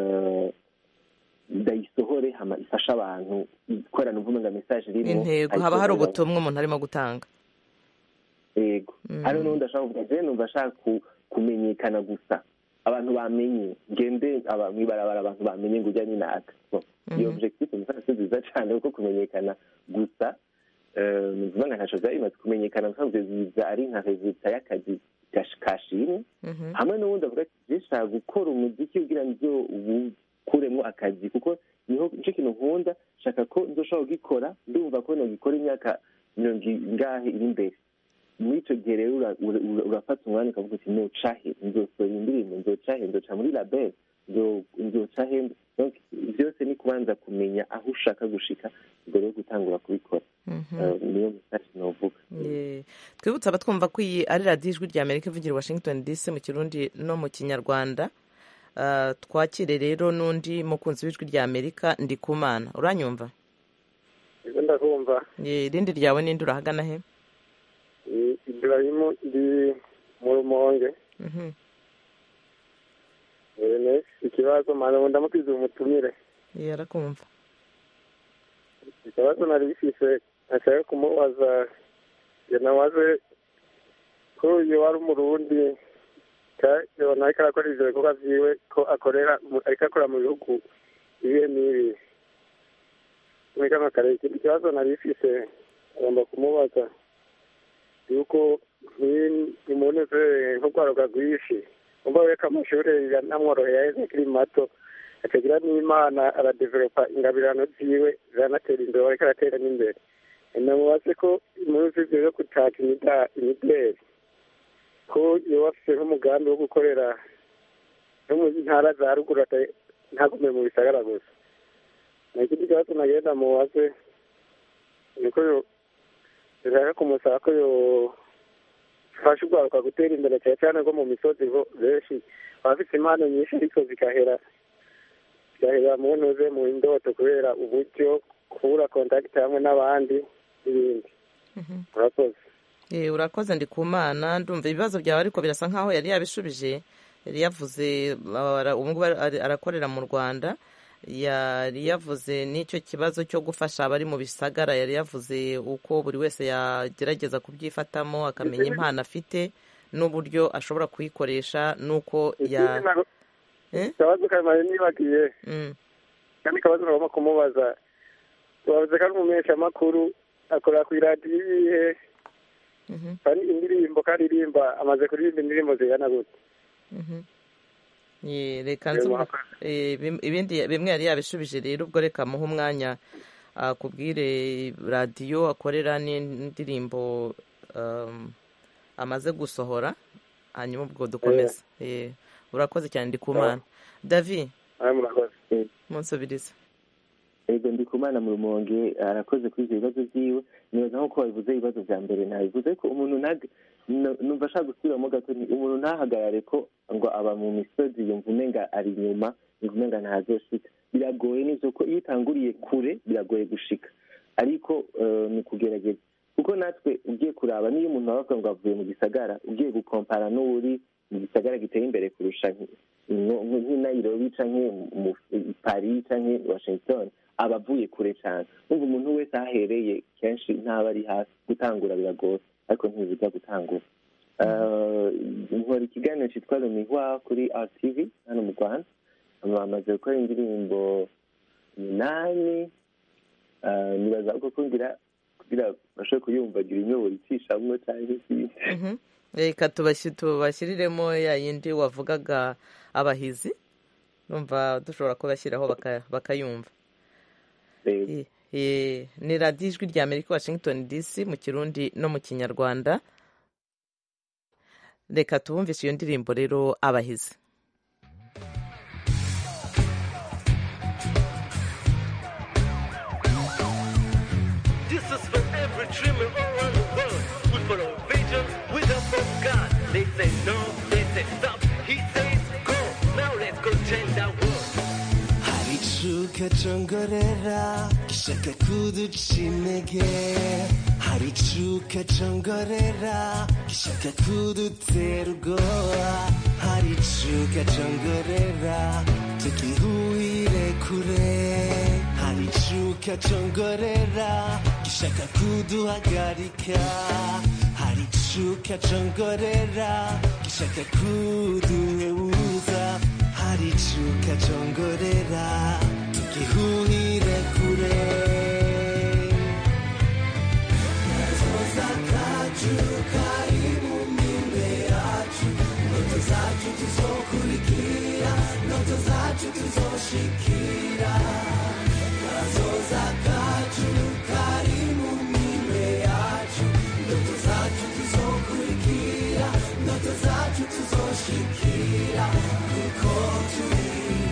ndayisohore hama ifashe abantu, ikorana uvuga message irimo intego, haba hari ubutumwa umuntu arimo gutanga. yego hari n'undi ashaka kuvuga je numva ashaka kumenyekana gusa, abantu bamenye, ngende mwibarabara abantu bamenye ngo ujya n'inaka. iyo objectif ni nziza cyane kuko kumenyekana gusa nuvuga ngo ntaco bimaze kumenyekana nsanzwe biza ari nka resulta y'akazi kashimwe. hamwe n'ubundi avuga ati jeshaka gukora umuziki kugira ngo ukuremo akazi, kuko niho nicyo kintu nkunda, shaka ko nzoshobora kugikora, ndumva ko nogikora imyaka mirongo ingahe iri imbere. muri icyo gihe rero urafata umwanya ukavuga uti nocahe, nzosohora indirimbo, nzocahe, nzoca muri label, nzoca he. Byose ni kubanza kumenya aho ushaka gushika mbere yo gutangura kubikora. Niyo message novuga. Twibutsa abatwumva ko iyi ari radiyo ijwi rya Amerika ivugira Washington D C mu Kirundi no mu Kinyarwanda. Twakire rero n'undi mukunzi w'ijwi rya Amerika Ndikumana. Uranyumva? Ego ndakumva. Irindi ryawe ninde urahagana he? Ibrahim ndi mu Rumonge. Mhm. Ene ikibazo mara ndamukiza umutumire. Yarakumva. Ikibazo nari bifise ashaka kumubaza yanawaze ko iyo wari umurundi yabona ariko arakora ivyo bikorwa vyiwe ko akorera ariko akora mu bihugu ibihe n'ibi. Mwega makare ikibazo nari bifise agomba kumubaza yuko nimuneze nko kwaruka rwishi umva weka amashure yanamworoheye aheze akiri mato akagira n'Imana aradevelopa ingabirano ziwe zanatera imbere ariko aratera n'imbere. Namubaze ko imuzi ivyo yo gutaka imideli ko iyo bafise nk'umugambi wo gukorera no mu ntara za ruguru ntagume mu bisagara gusa. Nakindi kibazo nagenda mubaze niko reka kumusaba ko yo fasha urwaruka gutera imbere cyane cyane ko mu misozi benshi bafise impano nyinshi ariko zikahera zikahera mu ntuze mu indoto kubera uburyo kubura contact hamwe n'abandi n'ibindi. Urakoze. Eh, urakoze Ndikumana, ndumva ibibazo byawe ariko birasa nkaho yari yabishubije. Yari yavuze ubu arakorera mu Rwanda. Yari yavuze n'icyo kibazo cyo gufasha abari mu bisagara. Yari yavuze uko buri wese yagerageza kubyifatamo akamenya impano afite n'uburyo ashobora kuyikoresha nuko ya eh kabazo kamaye nibagiye mm kandi kabazo bagomba kumubaza bavuze ko ari umumenyesha makuru akora ku radio ibihe mhm kandi indirimbo karirimba amaze kuririmba indirimbo zigana gute. mhm ye reka nzu eh ibindi bimwe yari yabishubije rero ubwo reka muha umwanya akubwire radio akorera n'indirimbo um, amaze gusohora hanyuma ubwo dukomeza. eh urakoze cyane Ndikumana. David murakoze munsubiriza. Ego Ndikumana mu Rumonge arakoze kuri ibyo bibazo byiwe. Nibaza nko babivuze ibibazo bya mbere nabivuze ko umuntu ntaga numva ashaka gusubiramo gato ni umuntu ntahagarare ko ngo aba mu misozi yumva umenga ari inyuma yumva umenga ntazoshika. Biragoye nivyo ko iyo utanguriye kure biragoye gushika ariko ni kugerageza kuko natwe ugiye kuraba niyo umuntu abavuga ngo avuye mu gisagara ugiye gukompara n'uri mu gisagara giteye imbere kurusha nk'i Nairobi canke mu Paris canke Washington abavuye kure cyane. Umva umuntu wese ahereye kenshi ntaba ari hafi gutangura biragoye ariko ntibiza gutangura. Nkora ikiganiro cyitwa Rumihwa kuri R T V hano mu Rwanda. Bamaze gukora indirimbo umunani nibaza ko kungira kugira bashobore kuyumvagira inyobora icishamwo cyangwa ikindi. Reka tubashyiriremo ya yindi wavugaga abahizi numva dushobora kubashyiraho bakayumva. Ni radiyo ijwi rya Amerika Washington D C mu Kirundi no mu Kinyarwanda. Reka tubumvise iyo ndirimbo rero abahizi. This is for every dreamer around the world who follow vision with a from God. They say no, they say stop, he says go. Now let's go change the world. Harichuka chongorera kishaka kuduchinege. Harichuka chongorera kishaka kuduterugoa. Harichuka chongorera tukihuire kure. Harichuka chongorera kishaka kuduhagarika. Harichuka chongorera kishaka kuduheuza. Harichuka chongorera tukihuire kure. Nazoza kaju karibu mimbe yacu. Noto zacu tuzokurikira. Noto zacu tuzoshikira. Nazoza kaju karibu mimbe yacu. Noto zacu tuzokurikira. Noto zacu tuzoshikira. Kuko turi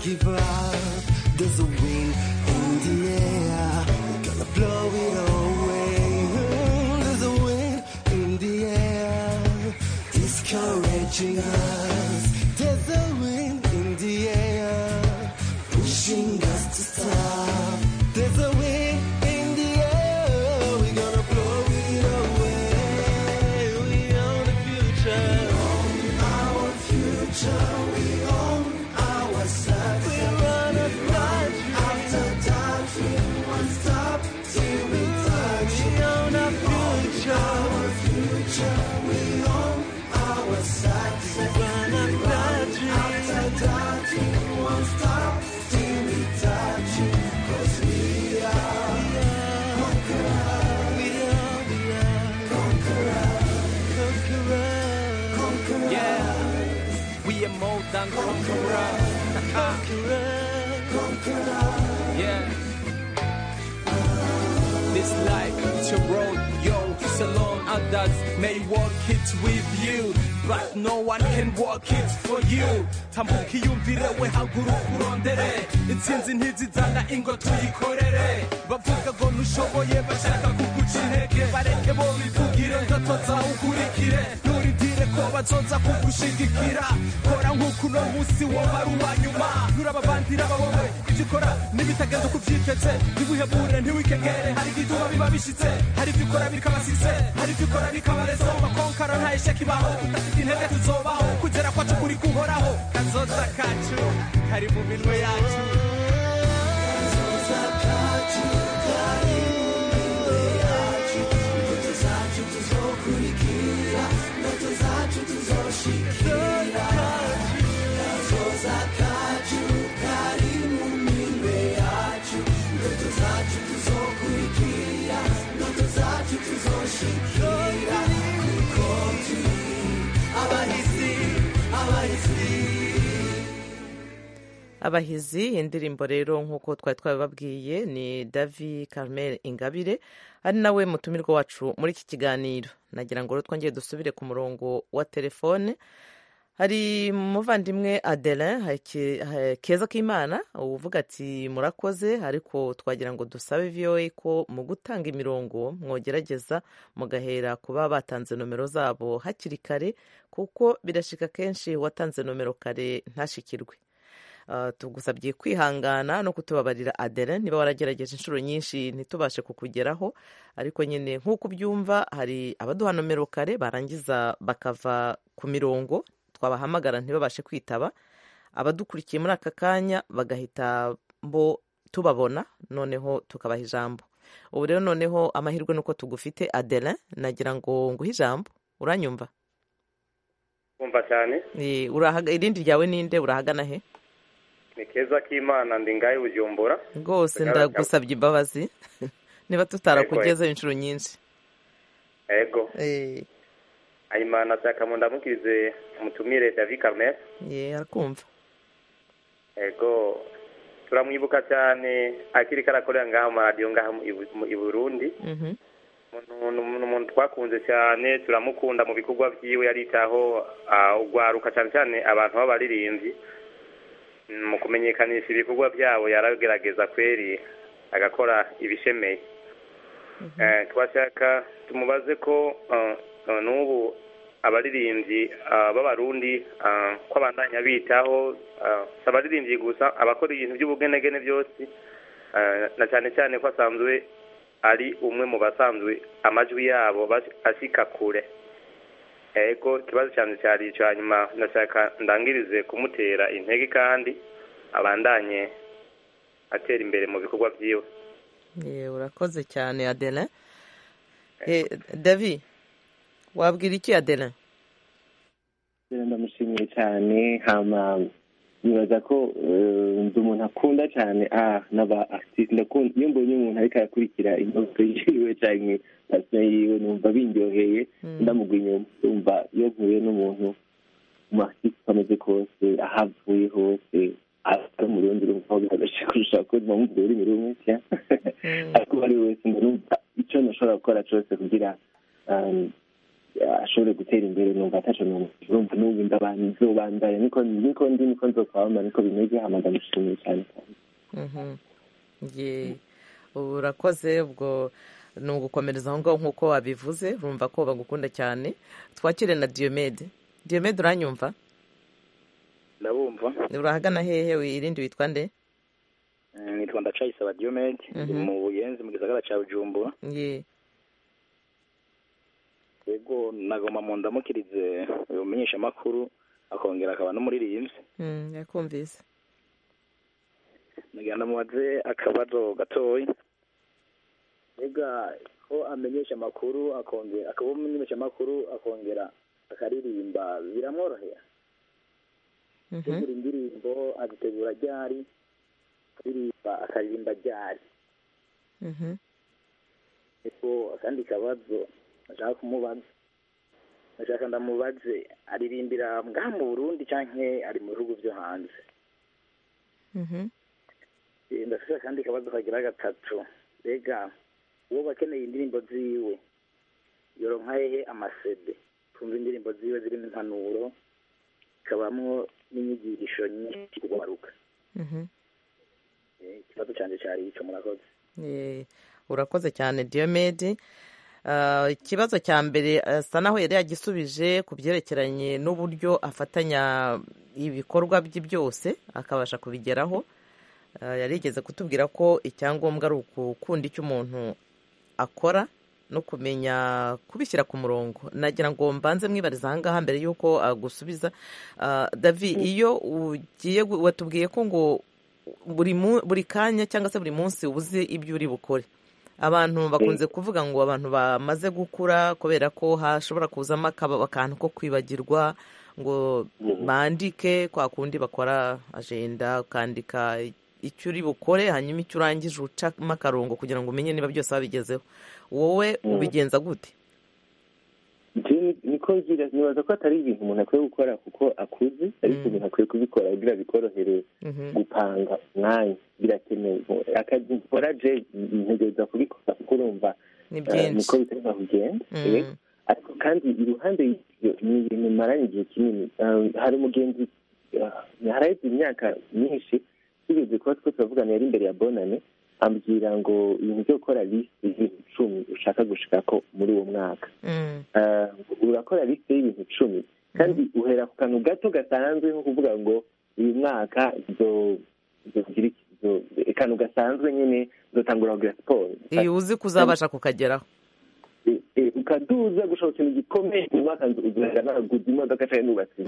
give up. There's a wind in the air, gonna blow it away. There's a wind in the air, discouraging us. There's a wind in the air, pushing us to stop. There's a wind in the air, we're gonna blow it away. We own the future. We own our future. We own our success. We run a country after dark. We won't stop till we touch. We own our future. Our future. We own our success. We run a country after dark. We won't stop till we touch. 'Cause we are conquerors. We are, we are conquerors. Conquerors. Conquerors. Yeah. We are more than conquerors. Conquerors. Conquerors. Yeah. This life, it's your road, yo. It's alone, others may walk it with you, but no one can walk it for you. Tambuka iyumvire we haguruka urondere, intsinzi ntizizana ingo tuyikorere. Bavuga ngo ntushoboye bashaka kuguca intege, bareke bo bivugire ndoto zawe ukurikire. Nturidire ko bazoza kugushigikira, kora nk'uko uno munsi woba ari uwa nyuma. Nturabavandira bawowe ibyo ukora n'ibitagenda uko ubyiteze, ntiwihebure ntiwikegere. Hari igituma biba bishitse, hari ibyo ukora bikabasise, hari ibyo ukora bikabarezo. Bakonkara nta isheki baho, udafite intege tuzobaho, kugera kwacu kuri kuhoraho. Kazoza kacu kari mu minwe yacu. Kazoza kacu kari mu minwe yacu. Ndoto zacu tuzokurikira, ndoto zacu tuzoshikira. Kazoza kacu kari mu minwe yacu. Ndoto zacu tuzokurikira, ndoto zacu tuzoshikira. Kuko turi abahizi, abahizi. abahizi indirimbo rero nk'uko twari twabibabwiye ni Davi Carmel Ingabire ari nawe mutumirwa wacu muri iki kiganiro. Nagira ngo twongere dusubire ku murongo wa telefone. Hari umuvandimwe Adelin Keza K'Imana uvuga ati murakoze, ariko twagira ngo dusabe V O A ko mu gutanga imirongo mwogerageza mugahera kuba batanze nomero zabo hakiri kare, kuko birashika kenshi watanze nomero kare ntashikirwe. Uh, tugusabye kwihangana no kutubabarira Adelin, niba waragerageje inshuro nyinshi ntitubashe kukugeraho, ariko nyine nk'uko ubyumva hari abaduha nomero kare barangiza bakava ku mirongo twabahamagara ntibabashe kwitaba, abadukurikiye muri aka kanya bagahita bo tubabona noneho tukabaha ijambo. Ubu rero noneho amahirwe nuko tugufite Adelin, nagira ngo nguhe ijambo. Uranyumva? Umva cyane. Ni urahaga irindi ryawe ninde, urahagana he? Ni Keza K'Imana ndi ngaye Bujumbura. Rwose ndagusabye imbabazi niba tutarakugeza inshuro nyinshi. Ego. Eh. Ayimana saka mundamukirize umutumire Davi Carmel. Ye arakumva. Ego. Turamwibuka cyane akiri karakorera ngaha mu radio ngaha mu Burundi. Mhm. Umuntu twakunze cyane, turamukunda mu bikorwa byiwe, yaritaho ugwaruka cyane cyane abantu b'abaririmbyi. Mu kumenyekanisha ibikorwa byabo yaragerageza kweri agakora ibishemeye. Eh twashaka tumubaze ko n'ubu abaririmbyi b'abarundi ko abandanya bitaho abaririmbyi gusa abakora ibintu by'ubugenegene byose, na cyane cyane ko asanzwe ari umwe mu basanzwe amajwi yabo ashika kure. Ego kibazo cyane cyari cyo, hanyuma ndashaka ndangirize kumutera intege kandi abandanye atera imbere mu bikorwa byiwe. Eh urakoze cyane Adelin. Eh Davi wabwira iki Adelin? Ndamushimiye cyane, hama nibaza ko ndi umuntu akunda cyane ah n'aba artiste, ndakunda iyo mbonye umuntu ariko arakurikira indoto yiwe cyane passion yiwe numva bindyoheye, ndamugwa inyuma. Umva iyo nkuye n'umuntu mu artiste ameze kose ahavuye hose ari mu rundi rumva bigasha kurusha ko mu buri rumwe cya ariko bari wese ndumva icyo nashobora gukora cyose kugira ashobore gutera imbere numva ataco numva n'ubu nzobandanya niko niko ndi niko nzokwama niko bimeze hama ndamushimiye cyane cyane urakoze ubwo ni ugukomereza aho ngaho nk'uko wabivuze urumva ko bagukunda cyane. Twakire na Diomede. Diomede uranyumva? ndabumva. Urahagana hehe wirindi witwa nde? Nitwa Ndacayisaba Diomede mu Buyenzi mu gisagara cya Bujumbura. Ye yego nagoma mu ndamukirize umenyesha makuru akongera akaba no muri rimwe. Mm yakumvise. Nagenda mubaze akabazo gatoyi. Ega ko amenyesha makuru akongera akaba umenyesha makuru akongera akaririmba biramworohera. Mhm. Indirimbo azitegura ryari kuririmba akaririmba ryari. Mhm. Eko akandi kabazo nashaka kumubaza nashaka ndamubaze aririmbira ngaha mu Burundi canke ari mu bihugu byo hanze. Mhm. Ndafite kandi kabazo kagira gatatu. Ega uwo bakeneye indirimbo ziwe yoronka hehe amasede kumva indirimbo ziwe ziri mu mpanuro kabamwo n'inyigisho nyinshi kugaruka. Mhm. Eh kibazo cyane cyari ico murakoze. Eh urakoze cyane Diomede. Uh, ikibazo cya mbere asa naho yari yagisubije ku byerekeranye n'uburyo afatanya ibikorwa bye byose akabasha kubigeraho. Uh, yarigeze kutubwira ko icyangombwa ari ukukunda icyo umuntu akora no kumenya kubishyira ku murongo. Nagira ngo mbanze mwibariza aha ngaha mbere y'uko agusubiza. Uh, David iyo ugiye watubwiye ko ngo buri buri kanya cyangwa se buri munsi ubuze ibyo uri bukore. Abantu bakunze kuvuga ngo abantu bamaze gukura kubera ko hashobora kuzamo akantu ko kwibagirwa ngo bandike kwa kundi bakora agenda ukandika icyo uri bukore hanyuma icyo urangije ucamo akarongo kugira ngo umenye niba byose wabigezeho. Wowe ubigenza gute? niko ngira nibaza ko atari ibintu umuntu akwiye gukora kuko akuze ariko umuntu akwiye kubikora kugira bikorohere gupanga umwanya birakenewe akagikora je ntegereza kubikora kuko urumva niko biteza kugenda ariko kandi iruhande ni ibintu maranye igihe kinini. Hari umugenzi haraheze imyaka myinshi tugeze kuba twe turavugana yari imbere ya bonane ambwira ngo ibintu byo gukora liste y'ibintu icumi ushaka gushikako muri uwo mwaka. Urakora liste y'ibintu icumi kandi uhera ku kantu gato gasanzwe nko kuvuga ngo uyu mwaka zogira akantu gasanzwe nyine zotangura kugira siporo iyo uzi kuzabasha kukageraho ukaduza gushaka ikintu gikomeye mu mwaka uzahera naraguze imodoka cyane nubatse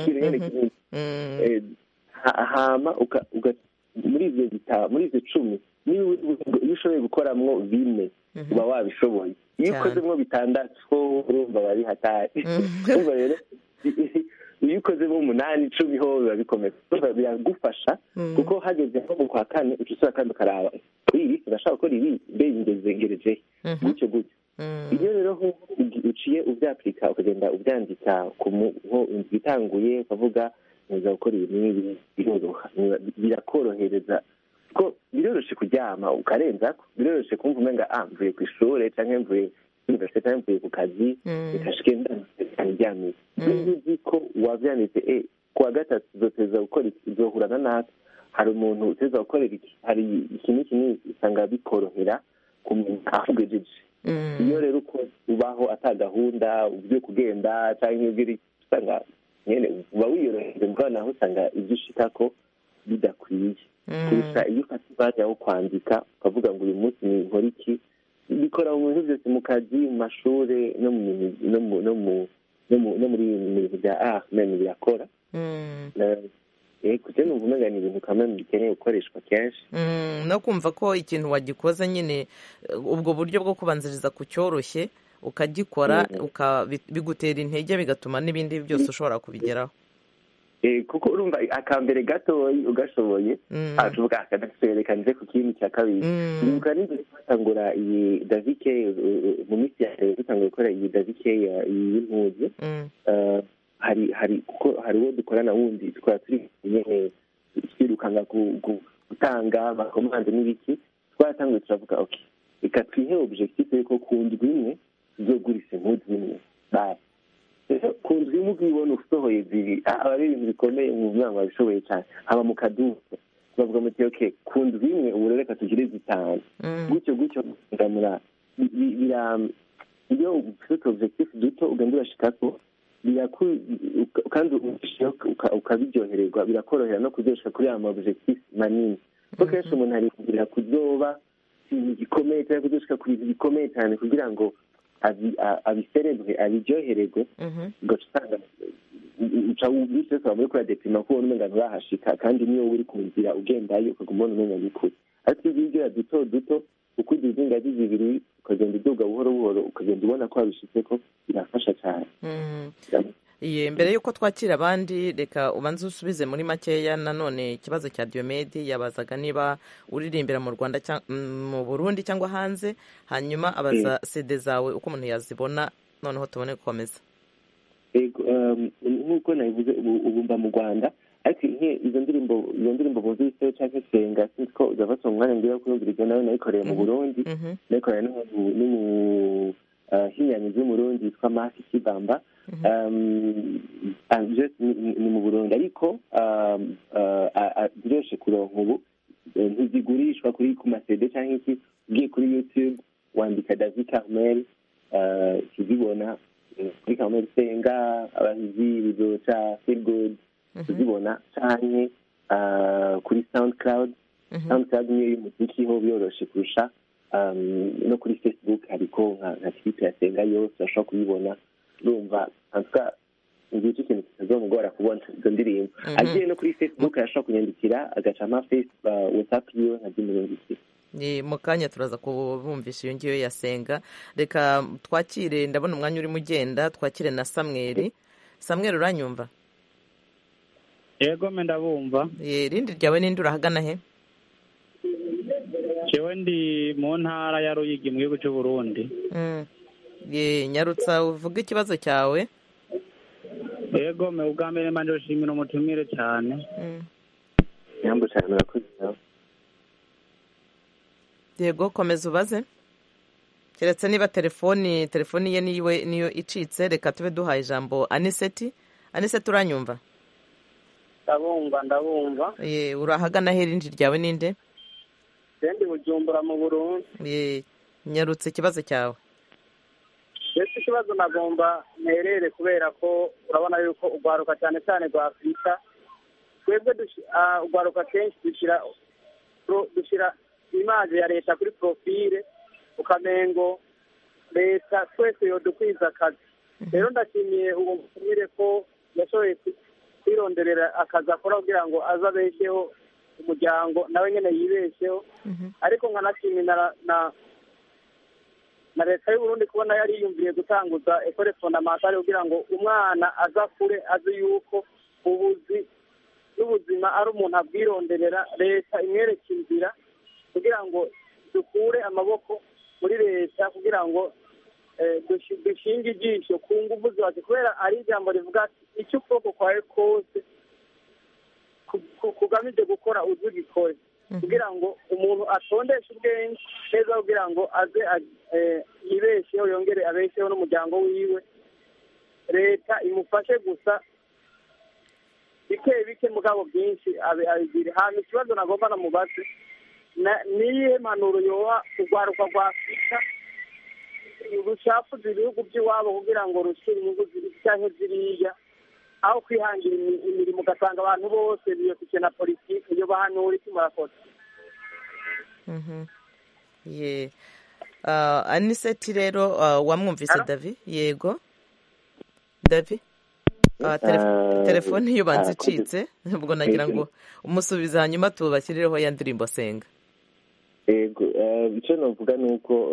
hama muri ivyo bitabo muri ivyo cumi niba ushoboye gukoramwo bine uba wabishoboye. Iyo ukozemwo bitandatu urumva bari hatari. Urumva rero iyo ukozemo umunani icumi ho biba bikomeye biragufasha kuko hageze nko mu kwa kane ucisura kandi ukaraba iri urashaka gukora ibi mbe ngezegereje gutyo gutyo. Iyo rero uciye uvyapurika ukagenda uvyandika nko bitanguye ukavuga neza gukora ibi n'ibi biroroha birakorohereza ko biroroshe kuryama ukarenza ko biroroshe kumva umenga ah mvuye ku ishuri cyangwa mvuye university cyangwa mvuye ku kazi ikashikenda ndyamye. Uzi ko wavyanditse eh kwa gatatu zoteza gukora izohurana natwe hari umuntu uteza gukorera iki hari ikintu kinini usanga bikorohera kumenya afugejeje. Iyo rero uko ubaho atagahunda ubyo kugenda cyangwa ibiri usanga nyene uba wiyoroheje mbwana aho usanga ibyo ushikako bidakwiye. Gusa iyo ufata umwanya wo kwandika ukavuga ngo uyu munsi ni nkora iki bikora mu bintu byose mu kazi mu mashuri no mu no mu no mu no muri ibintu bya art meme birakora. Eh kugira ngo umenye ni ibintu kamwe bikeneye gukoreshwa kenshi no kumva ko ikintu wagikoza nyine ubwo buryo bwo kubanziriza ku cyoroshye ukagikora bigutera intege bigatuma n'ibindi byose ushobora kubigeraho. Kuko urumva akambere gatoyi ugashoboye avuga akadaserekanize ku kintu cya kabiri nuko ninze gutangura iyi Davike mu minsi ya dutangura gukora iyi Davike y'impuzu hari hari kuko hari wo dukorana wundi twara turi nyene twirukanga gutanga amakomande n'ibiki twatanguye turavuga okay reka twihe objectif yuko ku ndwi imwe tuzogurisha impuzu imwe basi ku ndwi imwe ubwibona usohoye zibiri aba ari ibintu bikomeye mu mwana wabishoboye cyane haba mu kaduka bavuga muti okay ku ndwi imwe ubu rero reka tugire zitanu gutyo gutyo ngamura bira iyo ufite objectif duto ugenda urashikako kandi ukabiryohererwa birakorohera no kuzoshika kuri aya ma objectif manini kuko kenshi umuntu arikugira kuzoba ikintu gikomeye cyangwa kuzoshika ku bintu bikomeye cyane kugira ngo abiserebwe abiryohererwe ugaca usanga uca wese ukaba muri kuri depima ko ubona umenga nturahashika kandi niyo uri ku nzira ugendayo ukaguma ubona umenga ni kure ariko iyo ugira duto duto uko ugize ingazi zibiri ukagenda uduga buhoro buhoro ukagenda ubona ko wabishitseko birafasha cyane. Iye mbere yuko twakira abandi reka ubanze usubize muri makeya nanone ikibazo cya Diomede yabazaga niba uririmbira mu Rwanda mu Burundi cyangwa hanze hanyuma abaza C D zawe uko umuntu yazibona noneho tubone gukomeza. Ego nkuko nabivuze ubu mba mu Rwanda ariko izo ndirimbo izo ndirimbo bumvise cyangwa senga siko uzafata umwanya ngira kuyumviriza nawe nayikoreye mu Burundi nayikoreye no mu hinyanyi z'umurundi yitwa Masi Kibamba ni mu Burundi ariko biroshe kuronka ubu ntizigurishwa kuri ku masede cyangwa iki ugiye kuri YouTube wandika David Carmel tuzibona kuri Carmel Senga abahizi bizoca Feel Good tuzibona cyane kuri SoundCloud SoundCloud niyo y'umuziki ho byoroshe kurusha no kuri Facebook ariko nka Twitter ya Senga yose ashobora kuyibona urumva antuka igihe cy'ikintu kitazomugora kubona izo ndirimbo agiye no kuri Facebook ashobora kunyandikira agacama Facebook WhatsApp yo nkabyimurungikira. Ni mu kanya turaza kubumvisha iyo ngiyo ya Senga reka twakire ndabona umwanya urimo ugenda twakire na Samuel. Samuel uranyumva? Yego me ndabumva. Ye rindi ryawe ninde urahagana he? Jewe ndi mu ntara ya Ruyigi mu gihugu cy'u Burundi. Mm. Ye nyarutsa uvuga ikibazo cyawe. Yego me ubwa mbere manje ushimira umutumire cyane. Mm. Yambo cyane murakoze. Yego komeza ubaze. Keretse niba telefoni telefoni ye niwe niyo icitse reka tube duhaye ijambo Aniseti. Aniseti uranyumva? Ndabumva ndabumva. Ye urahagana he rindi ryawe ninde? Sendi Bujumbura mu Burundi. Ye nyarutse ikibazo cyawe. Ese ikibazo nagomba nerere kubera ko urabona yuko ugwaruka cyane cyane rwa Afrika twebwe ugwaruka kenshi dushira dushira image ya leta kuri profile ukamengo leta twese yo dukwiza akazi rero ndashimiye uwo mutumire ko yashoboye kwironderera akazi akora kugira ngo azabesheho umuryango nawe nyene yibesheho ariko nkanashimira na na leta y'u Burundi kubona yari yumviye gutanguza ekole fondamentale kugira ngo umwana azakure azi yuko ubuzi n'ubuzima ari umuntu abwironderera leta imwereka inzira kugira ngo dukure amaboko muri leta kugira ngo dushinge ijisho ku nguvu zacu kubera ari ijambo rivuga ati icyo ukuboko kwawe kose kugamije gukora uzi ugikore kugira ngo umuntu atondeshe ubwenge neza kugira ngo aze yibesheho yongere abesheho n'umuryango wiwe leta imufashe gusa bike bike mugabo byinshi abigire hano ikibazo nagomba namubaze niyihe mpanuro yoha urwaruka rwa Afurika rushafuza ibihugu by'iwabo kugira ngo rushyire inyungu cyangwa ziriya aho kwihangira imirimo ugasanga abantu bose biyofite na politiki iyo bahanura iki murakoze. Ye Aniseti rero wamwumvise David? Yego David telefone iyo banze icitse ubwo nagira ngo umusubiza hanyuma tubashyirireho ya ndirimbo Senga. Yego icyo navuga ni uko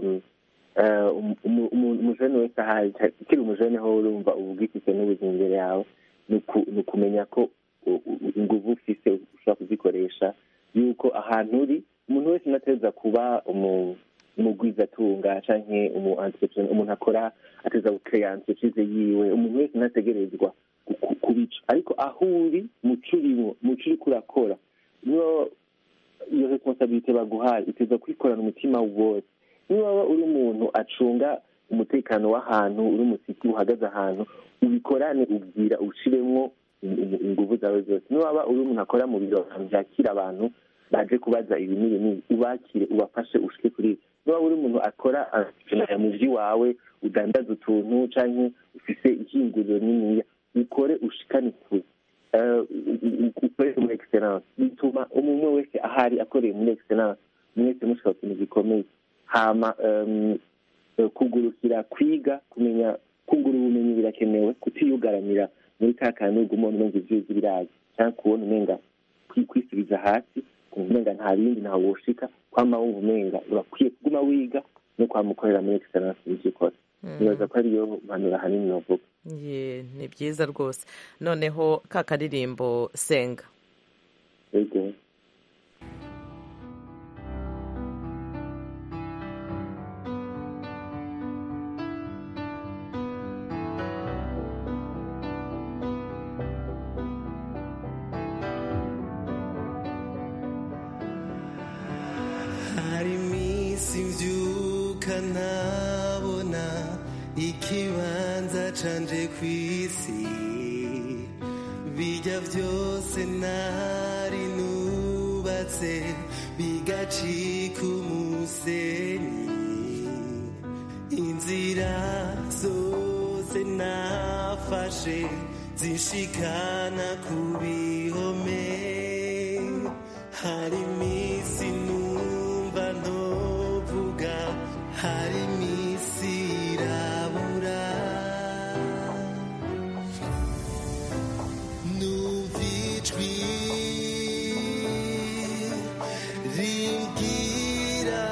umujene wese ahari ukiri umujene ho urumva ubwikise n'ubuzima imbere yawe ni ukumenya ko inguvu ufise ushobora kuzikoresha yuko ahantu uri umuntu wese unateza kuba umugwizatunga canke umuntu akora ateza gukeya entreprise yiwe umuntu wese unategerezwa kubica ariko aho uri muco urimo muco uriko urakora niyo iyo responsabilite baguhaye uteza kwikorana umutima wose niba uri umuntu acunga umutekano w'ahantu uri umuziki uhagaze ahantu ubikorane ubwira ushiremwo inguvu zawe zose. niwaba uri umuntu akora mu biro ahantu byakira abantu baje kubaza ibi n'ibi n'ibi ubakire ubafashe ushike kuri niwaba uri umuntu akora mu vyi wawe udandaza utuntu canke ufise ihinguriro niniya ukore ushikane kure ukore muri excellence bituma umwe wese ahari akoreye muri excellence mwese mushobora ikintu gikomeye. Hama kugurukira kwiga kumenya kungura ubumenyi birakenewe kutiyugaranira muri ka kantu ugumona umenga ivyuzi biraza cyangwa kubona umenga kwisubiza hasi umenga nta bindi ntawe woshika kwama wumva umenga urakwiye kuguma wiga no kwamukorera muri excellence ivyo ukora. nibaza ko ariyo mpanuro hanini novuga. Ni byiza rwose. Noneho ka karirimbo senga. Yego. hari iminsi mbyuka ntabona ikibanza canje kw'isi bijya byose nari nubatse bigacika umusenyi inzira zose nafashe zishikana ku bihome hari iminsi numva ntovuga hari iminsi irabura numva ijwi rimbwira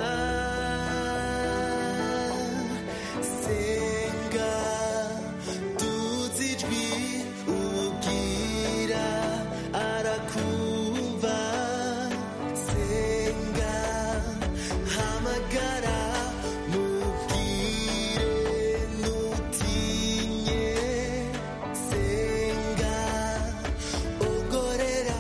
senga duze ijwi ubwira arakumva senga hamagara mubwire nutinye senga ugorera.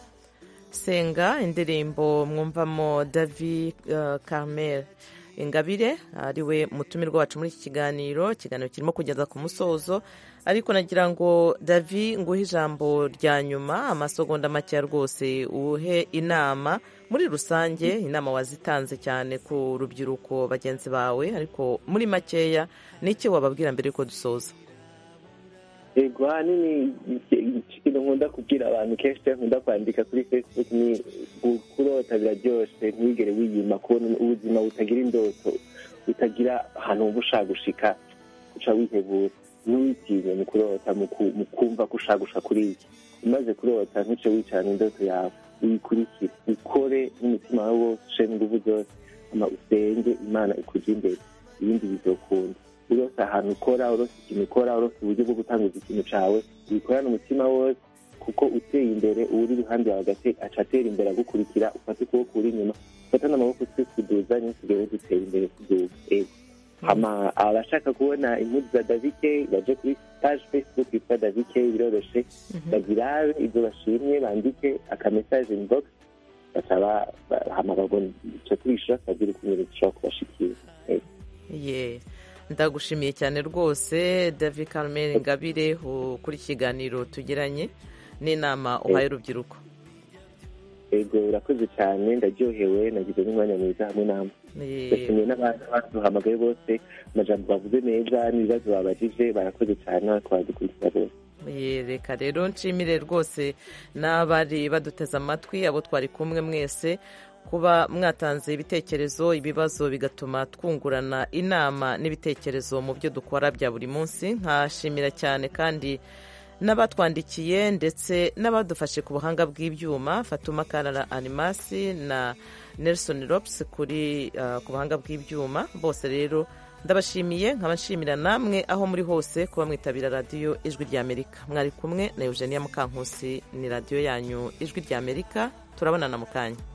Senga indirimbo mwumvamo David uh, Carmel Ingabire ariwe mutumirwa wacu muri iki kiganiro. Ikiganiro kirimo kugeza ku musozo, ariko nagira ngo David nguhe ijambo rya nyuma amasegonda make rwose uhe inama muri rusange, inama wazitanze cyane ku rubyiruko bagenzi bawe, ariko muri makeya n'iki wababwira mbere yuko dusoza? Ego hanini ikintu nkunda kubwira abantu kenshi nkunda kwandika kuri Facebook ni kurota biraryoshe ntigere wiyima kubona ubuzima butagira indoto butagira ahantu wumva ushaka gushika uca wihebura ntiwitinye mu kurota mu kumva ko ushaka gushika kuri iki umaze kurota ntuce wicana indoto yawe uyikurikire ukore n'umutima wawe wose n'inguvu zose ama usenge Imana ikujya imbere ibindi bizokunda. urose ahantu ukora urose ikintu ukora urose uburyo bwo gutanguza ikintu cawe ubikorana umutima wose kuko uteye imbere uri iruhande yawe gake aca atera imbere agukurikira ufate ukuboko uri inyuma ufata n'amaboko twe kuduzanye tugere dutera imbere kuduga. Ego hama abashaka kubona impuzu za Davike baje kuri page Facebook yitwa Davike biroroshe bagirabe ibyo bashimye bandike aka message inbox basaba hama babona icyo twishura kagira kumwe cyo kubashikira. Ye ndagushimiye cyane rwose David Carmel Ingabire kuri kiganiro tugiranye n'inama uhaye urubyiruko. Ego urakoze cyane ndaryohewe nagize n'umwanya mwiza hamwe namwe. Ndashimiye n'abantu baduhamagaye bose amajambo bavuze neza n'ibibazo babajije barakoze cyane twadukurikira bose. Reka rero nshimire rwose n'abari baduteze amatwi abo twari kumwe mwese kuba mwatanze ibitekerezo ibibazo bigatuma twungurana inama n'ibitekerezo mu byo dukora bya buri munsi. Nkashimira cyane kandi n'abatwandikiye ndetse n'abadufashe ku buhanga bw'ibyuma Fatuma Karara Animasi na Nelson Lopes kuri uh, ku buhanga bw'ibyuma. Bose rero ndabashimiye nkabashimira namwe aho muri hose kuba mwitabira radiyo Ijwi ry'Amerika. Mwari kumwe na Eugenia Mukankusi, ni radiyo yanyu Ijwi ry'Amerika. Turabonana mu kanya.